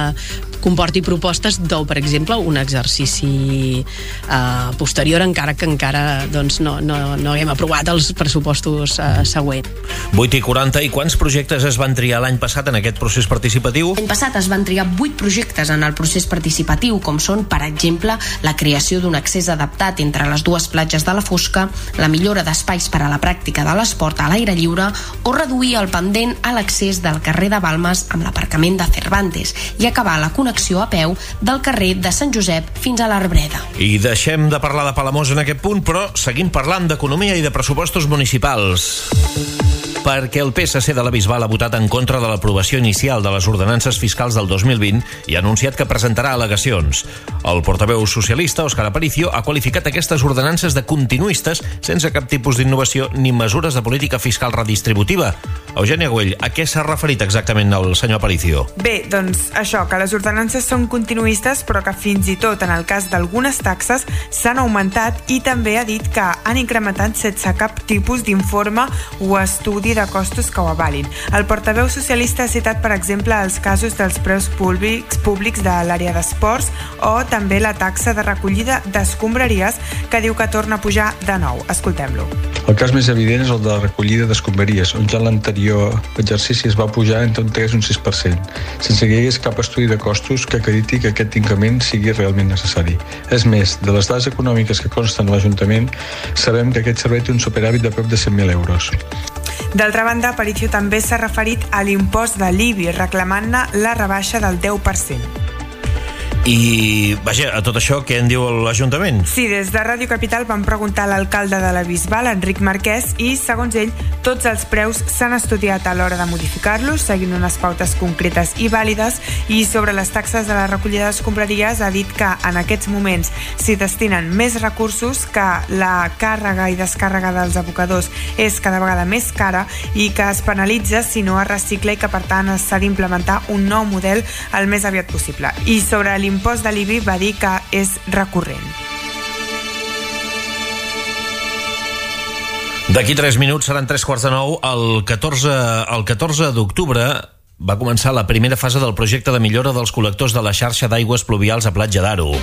comporti propostes per exemple, un exercici posterior, encara que doncs, no haguem aprovat els pressupostos següents. 8:40, i quants projectes es van triar l'any passat en aquest procés participatiu? L'any passat es van triar 8 projectes en el procés participatiu, com són, per exemple, la creació d'un accés adaptat entre les dues platges de la Fosca, la millora d'espais per a la pràctica de l'esport a l'aire lliure o reduir el pendent a l'accés del carrer de Balmes amb l'aparcament de Cervantes i acabar la connexió a peu del carrer de Sant Josep fins a l'Arbreda. I deixem de parlar de Palamós en aquest punt, però seguim parlant d'economia i de pressupostos municipals. Perquè el PSC de la Bisbal ha votat en contra de l'aprovació inicial de les ordenances fiscals del 2020 i ha anunciat que presentarà al·legacions. El portaveu socialista, Òscar Aparicio, ha qualificat aquestes ordenances de continuistes sense cap tipus d'innovació ni mesures de política fiscal redistributiva. Eugènia Güell, a què s'ha referit exactament el senyor Aparicio? Bé, doncs això, que les ordenances són continuistes, però que fins i tot en el cas d'algunes taxes s'han augmentat, i també ha dit que han incrementat sense cap tipus d'informe o estudi de costos que ho avalin. El portaveu socialista ha citat, per exemple, els casos dels preus públics de l'àrea d'esports o també la taxa de recollida d'escombraries, que diu que torna a pujar de nou. Escoltem-lo. El cas més evident és el de la recollida d'escombraries, on ja en l'anterior exercici es va pujar entre un 3 i un 6%, sense que hi hagués cap estudi de costos que acrediti que aquest increment sigui realment necessari. És més, de les dades econòmiques que consten a l'Ajuntament, sabem que aquest servei té un superàvit de prop de 100.000 euros. D'altra banda, Aparicio també s'ha referit a l'impost de l'IBI, reclamant-ne la rebaixa del 10%. I, vaja, a tot això, què en diu l'Ajuntament? Sí, des de Ràdio Capital vam preguntar a l'alcalde de la Bisbal, Enric Marquès, i, segons ell, tots els preus s'han estudiat a l'hora de modificar-los, seguint unes pautes concretes i vàlides, i sobre les taxes de la recollida d'escombraries ha dit que en aquests moments s'hi destinen més recursos, que la càrrega i descàrrega dels abocadors és cada vegada més cara i que es penalitza si no es recicla, i que, per tant, s'ha d'implementar un nou model el més aviat possible. I sobre l'impost de l'IBI va dir que és recurrent. D'aquí 3 minuts seran 3:45. El 14 d'octubre va començar la primera fase del projecte de millora dels col·lectors de la xarxa d'aigües pluvials a Platja d'Aro.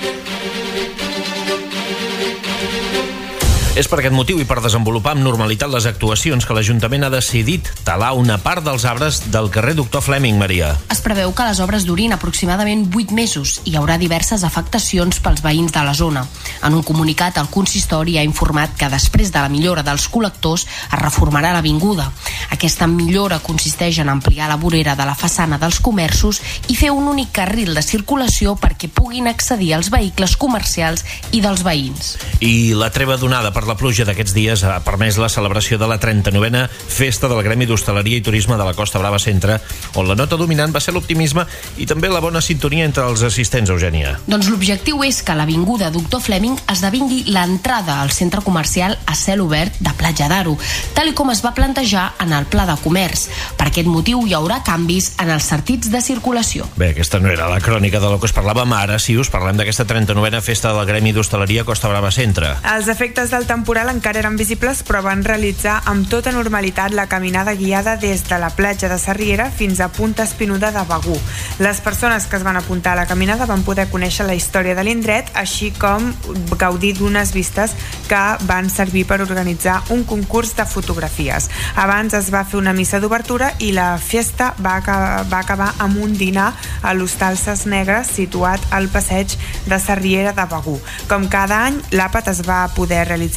És per aquest motiu i per desenvolupar amb normalitat les actuacions que l'Ajuntament ha decidit talar una part dels arbres del carrer Doctor Fleming, Maria. Es preveu que les obres durin aproximadament 8 mesos i hi haurà diverses afectacions pels veïns de la zona. En un comunicat, el consistori ha informat que després de la millora dels col·lectors es reformarà l'avinguda. Aquesta millora consisteix en ampliar la vorera de la façana dels comerços i fer un únic carril de circulació perquè puguin accedir als vehicles comercials i dels veïns. I la treva donada per la pluja d'aquests dies ha permès la celebració de la 39a Festa del Gremi d'Hostaleria i Turisme de la Costa Brava Centre, on la nota dominant va ser l'optimisme i també la bona sintonia entre els assistents, Eugènia. Doncs l'objectiu és que l'avinguda Doctor Fleming esdevingui l'entrada al centre comercial a cel obert de Platja d'Aro, tal com es va plantejar en el Pla de Comerç. Per aquest motiu hi haurà canvis en els sentits de circulació. Bé, aquesta no era la crònica de lo que us parlàvem ara, sí, us parlem d'aquesta 39a Festa del Gremi d'Hostaleria Costa Brava Centre. Els efectes del temporal encara eren visibles, però van realitzar amb tota normalitat la caminada guiada des de la platja de Sarriera fins a Punta Espinuda de Begur. Les persones que es van apuntar a la caminada van poder conèixer la història de l'indret, així com gaudir d'unes vistes que van servir per organitzar un concurs de fotografies. Abans es va fer una missa d'obertura i la festa va acabar amb un dinar a l'Hostal Ses Negres, situat al passeig de Sarriera de Begur. Com cada any, l'àpat es va poder realitzar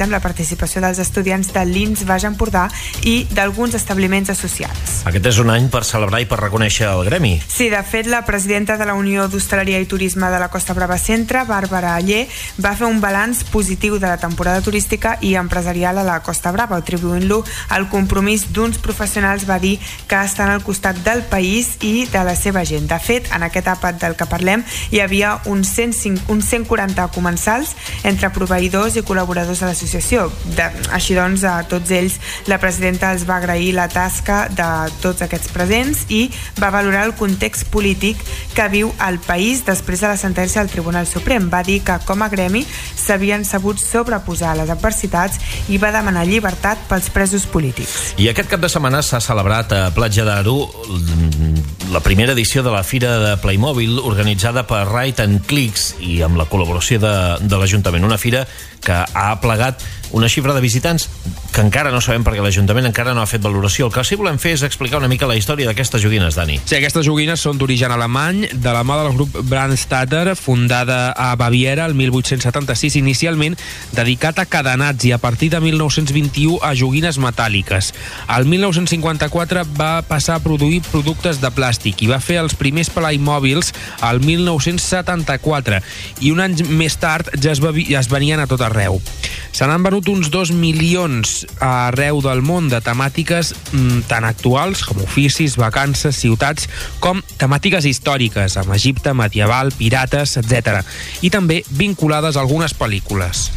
amb la participació dels estudiants de l'INS Baix Empordà i d'alguns establiments associats. Aquest és un any per celebrar i per reconèixer el gremi. Sí, de fet, la presidenta de la Unió d'Hostaleria i Turisme de la Costa Brava Centre, Bàrbara Aller, va fer un balanç positiu de la temporada turística i empresarial a la Costa Brava, atribuint-lo al compromís d'uns professionals, va dir, que estan al costat del país i de la seva gent. De fet, en aquest àpat del que parlem hi havia uns 140 comensals entre proveïdors i col·laboradors de l'associació. Així doncs, a tots ells la presidenta els va agrair la tasca de tots aquests presents i va valorar el context polític que viu el país després de la sentència del Tribunal Suprem. Va dir que com a gremi s'havien sabut sobreposar a les adversitats i va demanar llibertat pels presos polítics. I aquest cap de setmana s'ha celebrat a Platja d'Aro la primera edició de la Fira de Playmobil organitzada per Ride and Clicks i amb la col·laboració de l'Ajuntament. Una fira que ha plegat una xifra de visitants que encara no sabem perquè l'Ajuntament encara no ha fet valoració. El que sí volem fer és explicar una mica la història d'aquestes joguines, Dani. Sí, aquestes joguines són d'origen alemany, de la mà del grup Brandstatter, fundada a Baviera el 1876, inicialment dedicat a cadenats i a partir de 1921 a joguines metàl·liques. Al 1954 va passar a produir productes de plàstic i va fer els primers Playmobils al 1974 i un any més tard ja es venien a tot arreu. Se n'han venut uns 2 milions arreu del món de temàtiques tan actuals com oficis, vacances, ciutats, com temàtiques històriques, amb Egipte, medieval, pirates, etc. I també vinculades a algunes pel·lícules.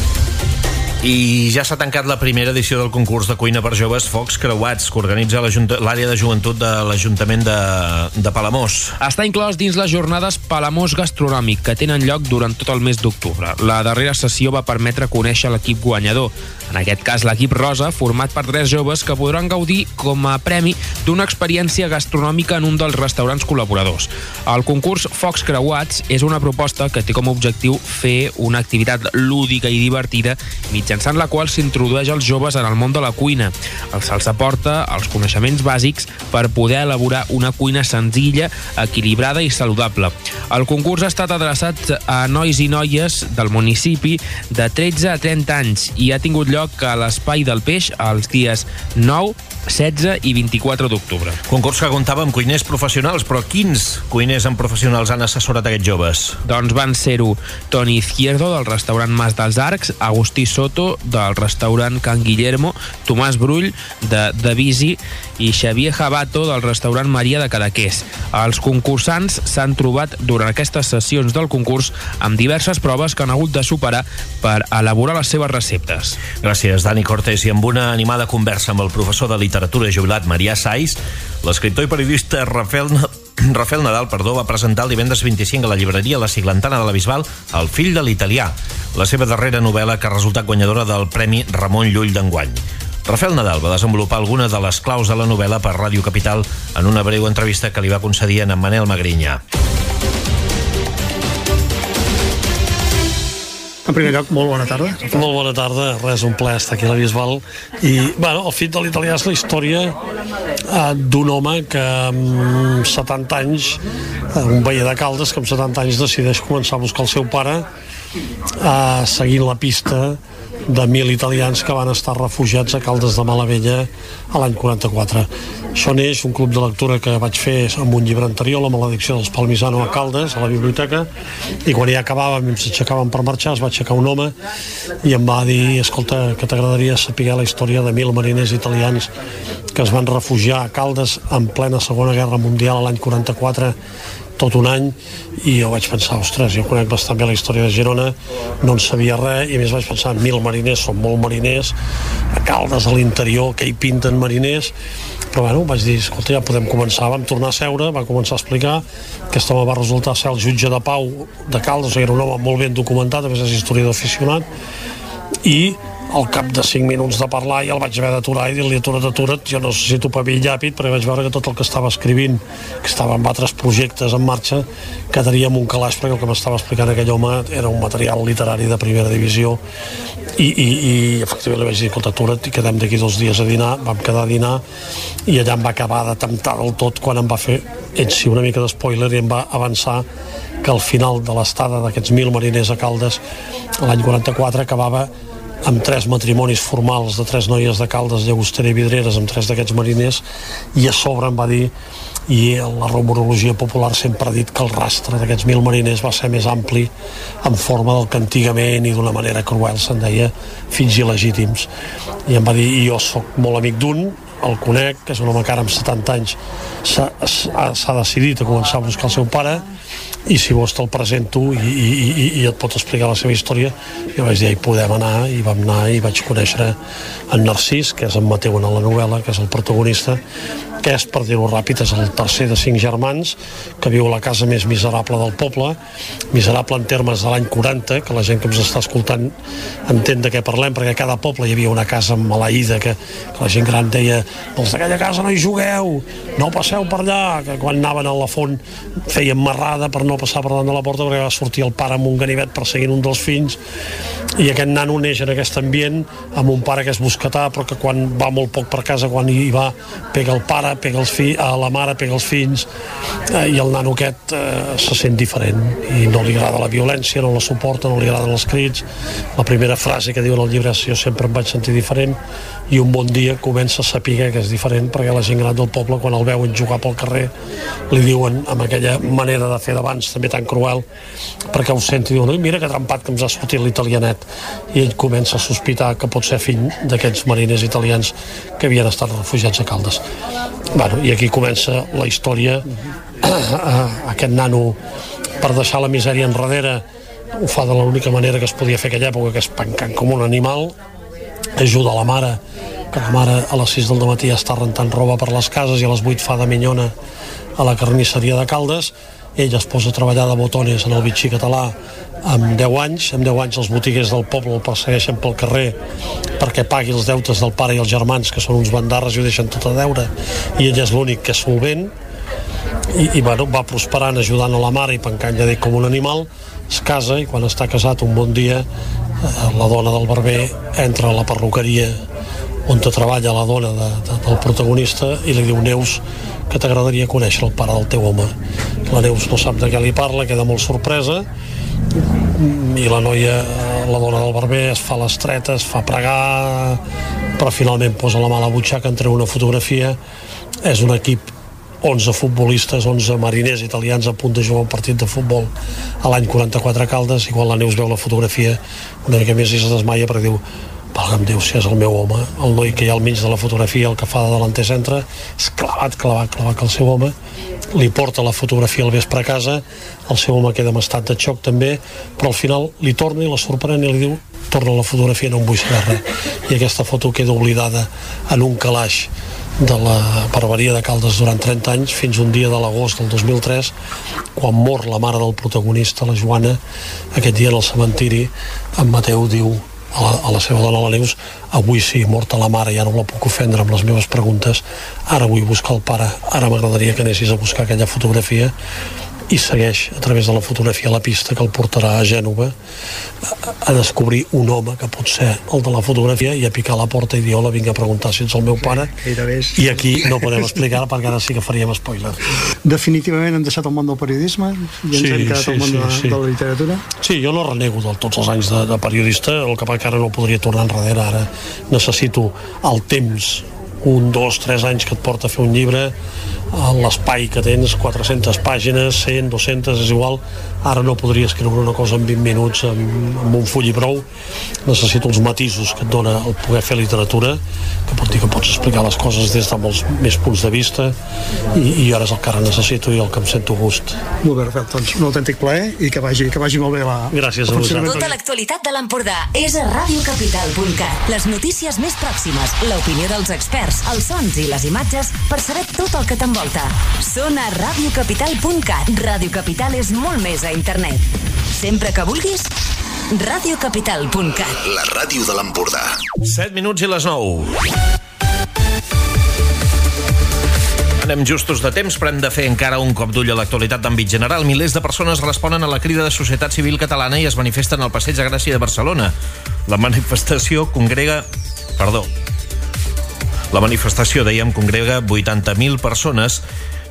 I ja s'ha tancat la primera edició del concurs de cuina per joves Focs Creuats, que organitza l'àrea de joventut de l'Ajuntament de Palamós. Està inclòs dins les jornades Palamós Gastronòmic, que tenen lloc durant tot el mes d'octubre. La darrera sessió va permetre conèixer l'equip guanyador. En aquest cas, l'equip rosa, format per 3 joves que podran gaudir com a premi d'una experiència gastronòmica en un dels restaurants col·laboradors. El concurs Focs Creuats és una proposta que té com a objectiu fer una activitat lúdica i divertida mitjançant la qual s'introdueix als joves en el món de la cuina. Se'ls aporta els coneixements bàsics per poder elaborar una cuina senzilla, equilibrada i saludable. El concurs ha estat adreçat a nois i noies del municipi de 13 a 30 anys i ha tingut lloc a l'Espai del Peix els dies 9, 16 i 24 d'octubre. Concurs que comptava amb cuiners professionals, però quins cuiners en professionals han assessorat aquests joves? Doncs van ser-ho Toni Izquierdo, del restaurant Mas dels Arcs, Agustí Soto, del restaurant Can Guillermo, Tomàs Brull, de Devisi, i Xavier Jabato, del restaurant Maria de Cadaqués. Els concursants s'han trobat durant aquestes sessions del concurs amb diverses proves que han hagut de superar per elaborar les seves receptes. Gràcies, Dani Cortés. I amb una animada conversa amb el professor de literatura jubilat Marià Sais, l'escriptor i periodista Rafael Nadal va presentar el divendres 25 a la llibreria La Siglantana de la Bisbal El fill de l'italià, la seva darrera novel·la que ha resultat guanyadora del Premi Ramon Llull d'enguany. Rafael Nadal va desenvolupar algunes de les claus de la novel·la per Ràdio Capital en una breu entrevista que li va concedir en Manel Magrinyà. En primer lloc, molt bona tarda. Molt bona tarda, res, un plaer estar aquí a la Bisbal. I, bueno, El fill de l'italià és la història d'un home que amb 70 anys, un veí de Caldes, que amb 70 anys decideix començar a buscar el seu pare seguint la pista de 1.000 italians que van estar refugiats a Caldes de Malavella a l'any 44. Això neix un club de lectura que vaig fer amb un llibre anterior, La maledicció dels Palmisano a Caldes, a la biblioteca, i quan ja acabàvem i ens aixecàvem per marxar, es va aixecar un home i em va dir, escolta, que t'agradaria saber la història de 1.000 mariners italians que es van refugiar a Caldes en plena Segona Guerra Mundial a l'any 44, tot un any, i jo vaig pensar, ostres, jo conec bastant bé la història de Girona, no en sabia res, i a més vaig pensar, 1.000 mariners, són molt mariners, a Caldes, a l'interior, que hi pinten mariners, però bueno, vaig dir, escolta, ja podem començar, vam tornar a seure, va començar a explicar, aquest home va resultar ser el jutge de pau de Caldes, o sigui, era un home molt ben documentat, a més és historiador aficionat, i al cap de 5 minuts de parlar ja el vaig haver d'aturar i dir-li atura't, jo no necessito paper i llàpid, perquè vaig veure que tot el que estava escrivint, que estava amb altres projectes en marxa, quedaria en un calaix, perquè el que m'estava explicant aquell home era un material literari de primera divisió, i efectivament li vaig dir, escolta, atura't, i quedem d'aquí 2 dies a dinar. Vam quedar a dinar i allà em va acabar de temptar del tot quan em va fer, sí, una mica d'espoiler, i em va avançar que al final de l'estada d'aquests 1.000 mariners a Caldes l'any 44 acabava amb 3 matrimonis formals de 3 noies de Caldes, Llagostera i Vidreres, amb 3 d'aquests mariners, i a sobre em va dir, i la rumorologia popular sempre ha dit que el rastre d'aquests 1.000 mariners va ser més ampli en forma del que antigament i d'una manera cruel se'n deia fills il·legítims. I em va dir, i jo sóc molt amic d'un, el conec, que és un home que ara amb 70 anys s'ha decidit a començar a buscar el seu pare, i si vols te'l presento i et pot explicar la seva història. Jo vaig dir, hi podem anar, i vam anar i vaig conèixer en Narcís, que és en Mateu en la novel·la, que és el protagonista, que és, per dir-ho ràpid, és el tercer de 5 germans, que viu a la casa més miserable del poble, miserable en termes de l'any 40, que la gent que ens està escoltant entén de què parlem, perquè a cada poble hi havia una casa maleïda, que la gent gran deia, els d'aquella casa no hi jugueu, no passeu per allà, que quan anaven a la font feien marrada per no passar per davant de la porta, perquè va sortir el pare amb un ganivet perseguint un dels fills, i aquest nano neix en aquest ambient, amb un pare que és bosquetà, però que quan va molt poc per casa, quan hi va, pega el pare, pega els fills, a la mare pega els fills, i el nano aquest se sent diferent i no li agrada la violència, no la suporta, no li agraden els crits. La primera frase que diu en el llibre és: jo sempre em vaig sentir diferent, i un bon dia comença a saber que és diferent, perquè la gent gran del poble, quan el veuen jugar pel carrer, li diuen amb aquella manera de fer d'abans també tan cruel, perquè ho senti, diuen, mira que trempat que ens ha sortit l'italianet, i ell comença a sospitar que pot ser fill d'aquests mariners italians que havien estat refugiats a Caldes. Bueno, i aquí comença la història. Aquest nano, per deixar la misèria enrere, ho fa de l'única manera que es podia fer aquella època, que és pencant com un animal, ajuda a la mare, que la mare a les 6 del matí ja està rentant roba per les cases i a les 8 fa de minyona a la carnisseria de Caldes. Ell es posa a treballar de botones en el Vichy català amb 10 anys. Amb 10 anys els botiguers del poble el persegueixen pel carrer perquè pagui els deutes del pare i els germans, que són uns bandarres, i ho deixen tot a deure, i ell és l'únic que és solvent, i bueno, va prosperant ajudant a la mare i pencant, ja dic, com un animal. Es casa, i quan està casat un bon dia la dona del barber entra a la perruqueria on treballa la dona del protagonista i li diu: Neus, que t'agradaria conèixer el pare del teu home. La Neus no sap de què li parla, queda molt sorpresa, i la noia, la dona del barber, es fa l'estreta, es fa pregar, però finalment posa la mà a la butxaca, en treu una fotografia. És un equip, 11 futbolistes, 11 mariners italians a punt de jugar un partit de futbol a l'any 44 a Caldes, i quan la Neus veu la fotografia una mica més i se desmaia, perquè diu: valga'm Déu, si és el meu home. El noi que hi ha al mig de la fotografia, el que fa de delanter centre, és clavat que el seu home. Li porta la fotografia al vespre a casa, el seu home queda en estat de xoc també, però al final li torna i la sorprèn i li diu: torna la fotografia, no em vull saber res. I aquesta foto queda oblidada en un calaix de la barberia de Caldes durant 30 anys, fins un dia de l'agost del 2003, quan mor la mare del protagonista, la Joana. Aquest dia en el cementiri en Mateu diu a la seva dona, la Neus: avui sí, morta la mare, ja no la puc ofendre amb les meves preguntes, ara vull buscar el pare, ara m'agradaria que anessis a buscar aquella fotografia. I segueix a través de la fotografia la pista que el portarà a Gènova a descobrir un home que pot ser el de la fotografia, i a picar a la porta i dir: hola, vinc a preguntar si ets el meu pare. I aquí no podem explicar, perquè ara sí que faríem spoiler. Definitivament hem deixat el món del periodisme i ens hem quedat al món de la literatura. Sí, jo no renego de tots els anys de periodista, el que ara no podria tornar enrere. Ara necessito el temps, 1, 2, 3 anys que et porta a fer un llibre, l'espai que tens, 400 pàgines, 100, 200, és igual. Ara no podria escriure una cosa en 20 minuts amb un full i prou. Necessito els matisos que et dona el poder fer literatura, que pot dir que pots explicar les coses des de molts més punts de vista, i ara és el que ara necessito i el que em sento gust. Molt bé, Rafael, doncs un autèntic plaer i que vagi molt bé la... Gràcies a vosaltres. Tota l'actualitat de l'Empordà és a radiocapital.cat. Les notícies més pròximes, l'opinió dels experts, els sons i les imatges, per saber tot el que t'envolta. Són a radiocapital.cat. Radio Capital és molt més a internet. Sempre que vulguis, radiocapital.cat. La ràdio de l'Empordà. 7 minuts i les 9. Anem justos de temps, però hem de fer encara un cop d'ull a l'actualitat d'àmbit general. Milers de persones responen a la crida de Societat Civil Catalana i es manifesten al Passeig de Gràcia de Barcelona. La manifestació, dèiem, congrega 80.000 persones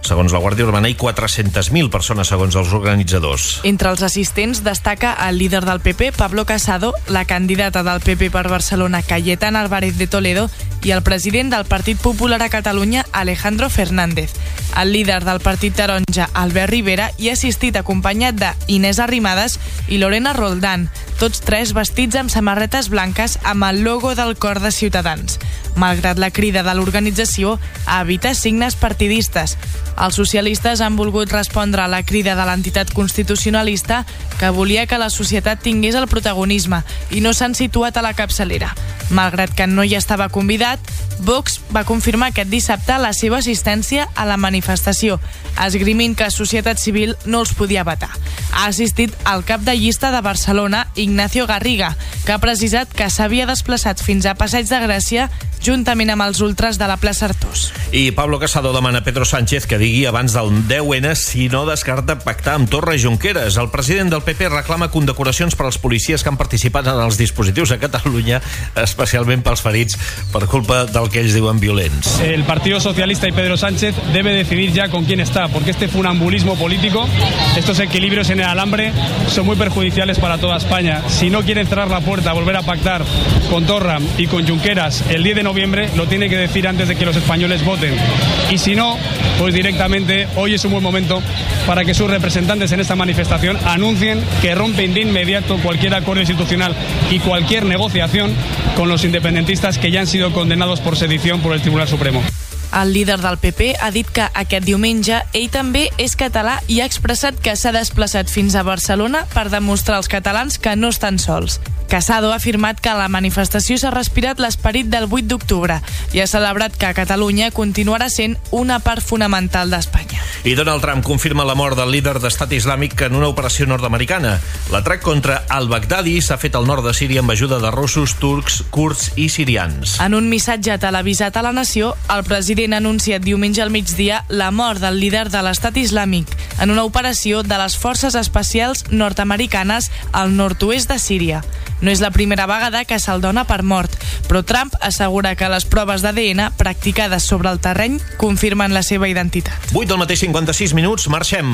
segons la Guàrdia Urbana, i 400.000 persones, segons els organitzadors. Entre els assistents destaca el líder del PP, Pablo Casado, la candidata del PP per Barcelona, Cayetana Álvarez de Toledo, i el president del Partit Popular a Catalunya, Alejandro Fernández. El líder del Partit Taronja, Albert Rivera, hi ha assistit acompanyat d'Inés Arrimadas i Lorena Roldán, tots tres vestits amb samarretes blanques amb el logo del cor de Ciutadans, malgrat la crida de l'organització a evitar signes partidistes. Els socialistes han volgut respondre a la crida de l'entitat constitucionalista que volia que la societat tingués el protagonisme i no s'han situat a la capçalera. Malgrat que no hi estava convidat, Vox va confirmar aquest dissabte la seva assistència a la manifestació, esgrimint que Societat Civil no els podia vetar. Ha assistit el cap de llista de Barcelona, Ignacio Garriga, que ha precisat que s'havia desplaçat fins a Passeig de Gràcia juntament amb els ultras de la plaça Artós. I Pablo Casado demana a Pedro Sánchez que digui abans del 10N si no descarta pactar amb Torra i Junqueras. El president del PP reclama condecoracions per als policies que han participat en els dispositius a Catalunya, especialment pels ferits per culpa del que ells diuen violents. El Partido Socialista y Pedro Sánchez debe decidir ya con quién está, porque este funambulismo político, estos equilibrios en el alambre son muy perjudiciales para toda España. Si no quieren cerrar la puerta a volver a pactar con Torra y con Junqueras el 10 de noviembre, lo tiene que decir antes de que los españoles voten. Y si no, pues directamente hoy es un buen momento para que sus representantes en esta manifestación anuncien que rompen de inmediato cualquier acuerdo institucional y cualquier negociación con los independentistas que ya han sido condenados por sedición por el Tribunal Supremo. El líder del PP ha dit que aquest diumenge ell també és català i ha expressat que s'ha desplaçat fins a Barcelona per demostrar als catalans que no estan sols. Casado ha afirmat que a la manifestació s'ha respirat l'esperit del 8 d'octubre i ha celebrat que Catalunya continuarà sent una part fonamental d'Espanya. I Donald Trump confirma la mort del líder d'Estat Islàmic en una operació nord-americana. L'atrac contra al-Baghdadi s'ha fet al nord de Síria amb ajuda de russos, turcs, kurds i sirians. En un missatge televisat a la nació, el president ha anunciat diumenge al migdia la mort del líder de l'Estat Islàmic en una operació de les forces especials nord-americanes al nord-oest de Síria. No és la primera vegada que se'l dona per mort, però Trump assegura que les proves d'ADN practicades sobre el terreny confirmen la seva identitat. 8 del mateix 56 minuts, marxem.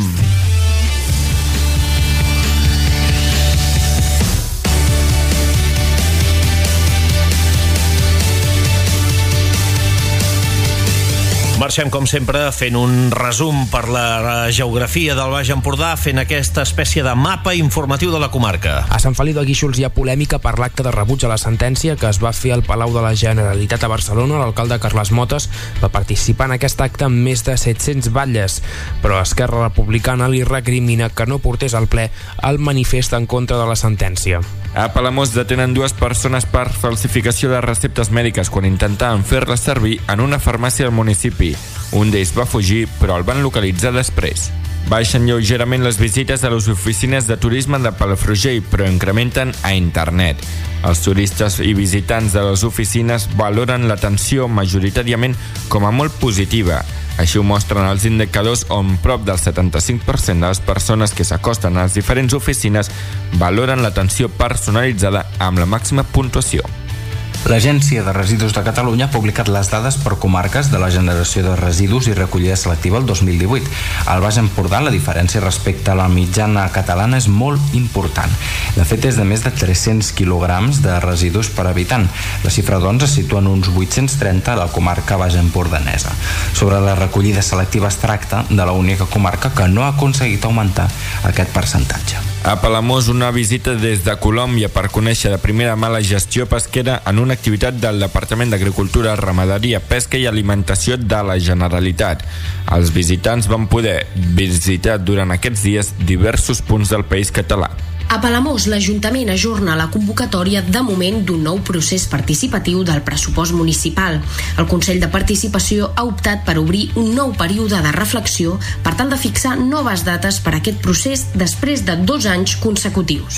Marxem, com sempre, fent un resum per la geografia del Baix Empordà, fent aquesta espècie de mapa informatiu de la comarca. A Sant Feliu de Guíxols hi ha polèmica per l'acte de rebuig a la sentència que es va fer al Palau de la Generalitat a Barcelona. L'alcalde Carles Motes va participar en aquest acte amb més de 700 batlles, però Esquerra Republicana li recrimina que no portés al ple el manifest en contra de la sentència. A Palamós detenen 2 persones per falsificació de receptes mèdiques quan intentaven fer-les servir en una farmàcia del municipi. Un d'ells va fugir, però el van localitzar després. Baixen lleugerament les visites a les oficines de turisme de Palafrugell, però incrementen a internet. Els turistes i visitants de les oficines valoren l'atenció majoritàriament com a molt positiva. Així ho mostren els indicadors on prop del 75% de les persones que s'acosten a les diferents oficines valoren l'atenció personalitzada amb la màxima puntuació. L'Agència de Residus de Catalunya ha publicat les dades per comarques de la generació de residus i recollida selectiva el 2018. Al Baix Empordà, la diferència respecte a la mitjana catalana és molt important. De fet, és de més de 300 quilograms de residus per habitant. La xifra, doncs, es situa en uns 830 a la comarca baix empordanesa. Sobre la recollida selectiva es tracta de l'única comarca que no ha aconseguit augmentar aquest percentatge. A Palamós, una visita des de Colòmbia per conèixer de primera mà la gestió pesquera en una activitat del Departament d'Agricultura, Ramaderia, Pesca i Alimentació de la Generalitat. Els visitants van poder visitar durant aquests dies diversos punts del país català. A Palamós, l'Ajuntament ajorna la convocatòria de moment d'un nou procés participatiu del pressupost municipal. El Consell de Participació ha optat per obrir un nou període de reflexió per tal de fixar noves dates per a aquest procés després de 2 anys consecutius.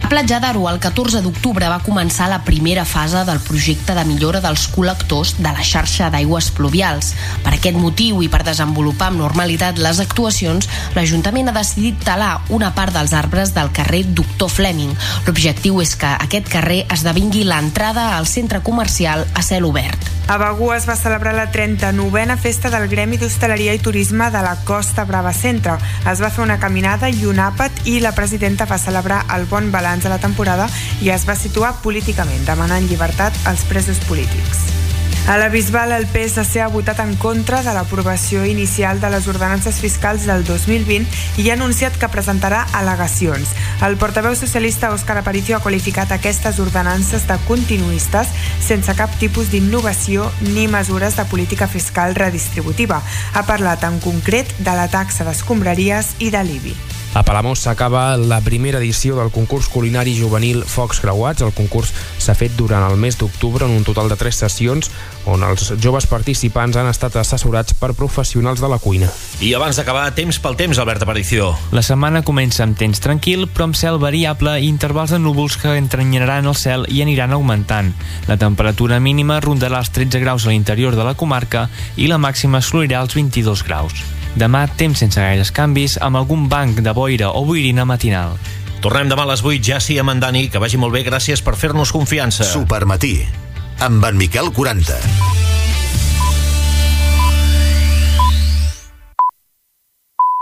Platja d'Aro, el 14 d'octubre, va començar la primera fase del projecte de millora dels col·lectors de la xarxa d'aigües pluvials. Per aquest motiu i per desenvolupar amb normalitat les actuacions, l'Ajuntament ha decidit talar una part dels arbres del carrer Doctor Fleming. L'objectiu és que aquest carrer esdevingui l'entrada al centre comercial a cel obert. A Begur es va celebrar la 39a festa del Gremi d'Hostaleria i Turisme de la Costa Brava Centre. Es va fer una caminada i un àpat i la presidenta va celebrar el bon balanç de la temporada i es va situar políticament, demanant llibertat als presos polítics. A la Bisbal, el PSC ha votat en contra de l'aprovació inicial de les ordenances fiscals del 2020 i ha anunciat que presentarà al·legacions. El portaveu socialista Òscar Aparicio ha qualificat aquestes ordenances de continuistes sense cap tipus d'innovació ni mesures de política fiscal redistributiva. Ha parlat en concret de la taxa d'escombraries i de l'IBI. A Palamós s'acaba la primera edició del concurs culinari juvenil Focs Creuats. El concurs s'ha fet durant el mes d'octubre en un total de 3 sessions on els joves participants han estat assessorats per professionals de la cuina. I abans d'acabar, temps pel temps, Albert Aparicio. La setmana comença amb temps tranquil, però amb cel variable i intervals de núvols que entranyaran el cel i aniran augmentant. La temperatura mínima rondarà els 13 graus a l'interior de la comarca i la màxima assolirà els 22 graus. Demà, temps sense gaires canvis, amb algun banc de boira o boirina matinal. Tornem demà a les 8, ja sí, amb en Dani. Que vagi molt bé, gràcies per fer-nos confiança. Supermatí, amb en Miquel 40.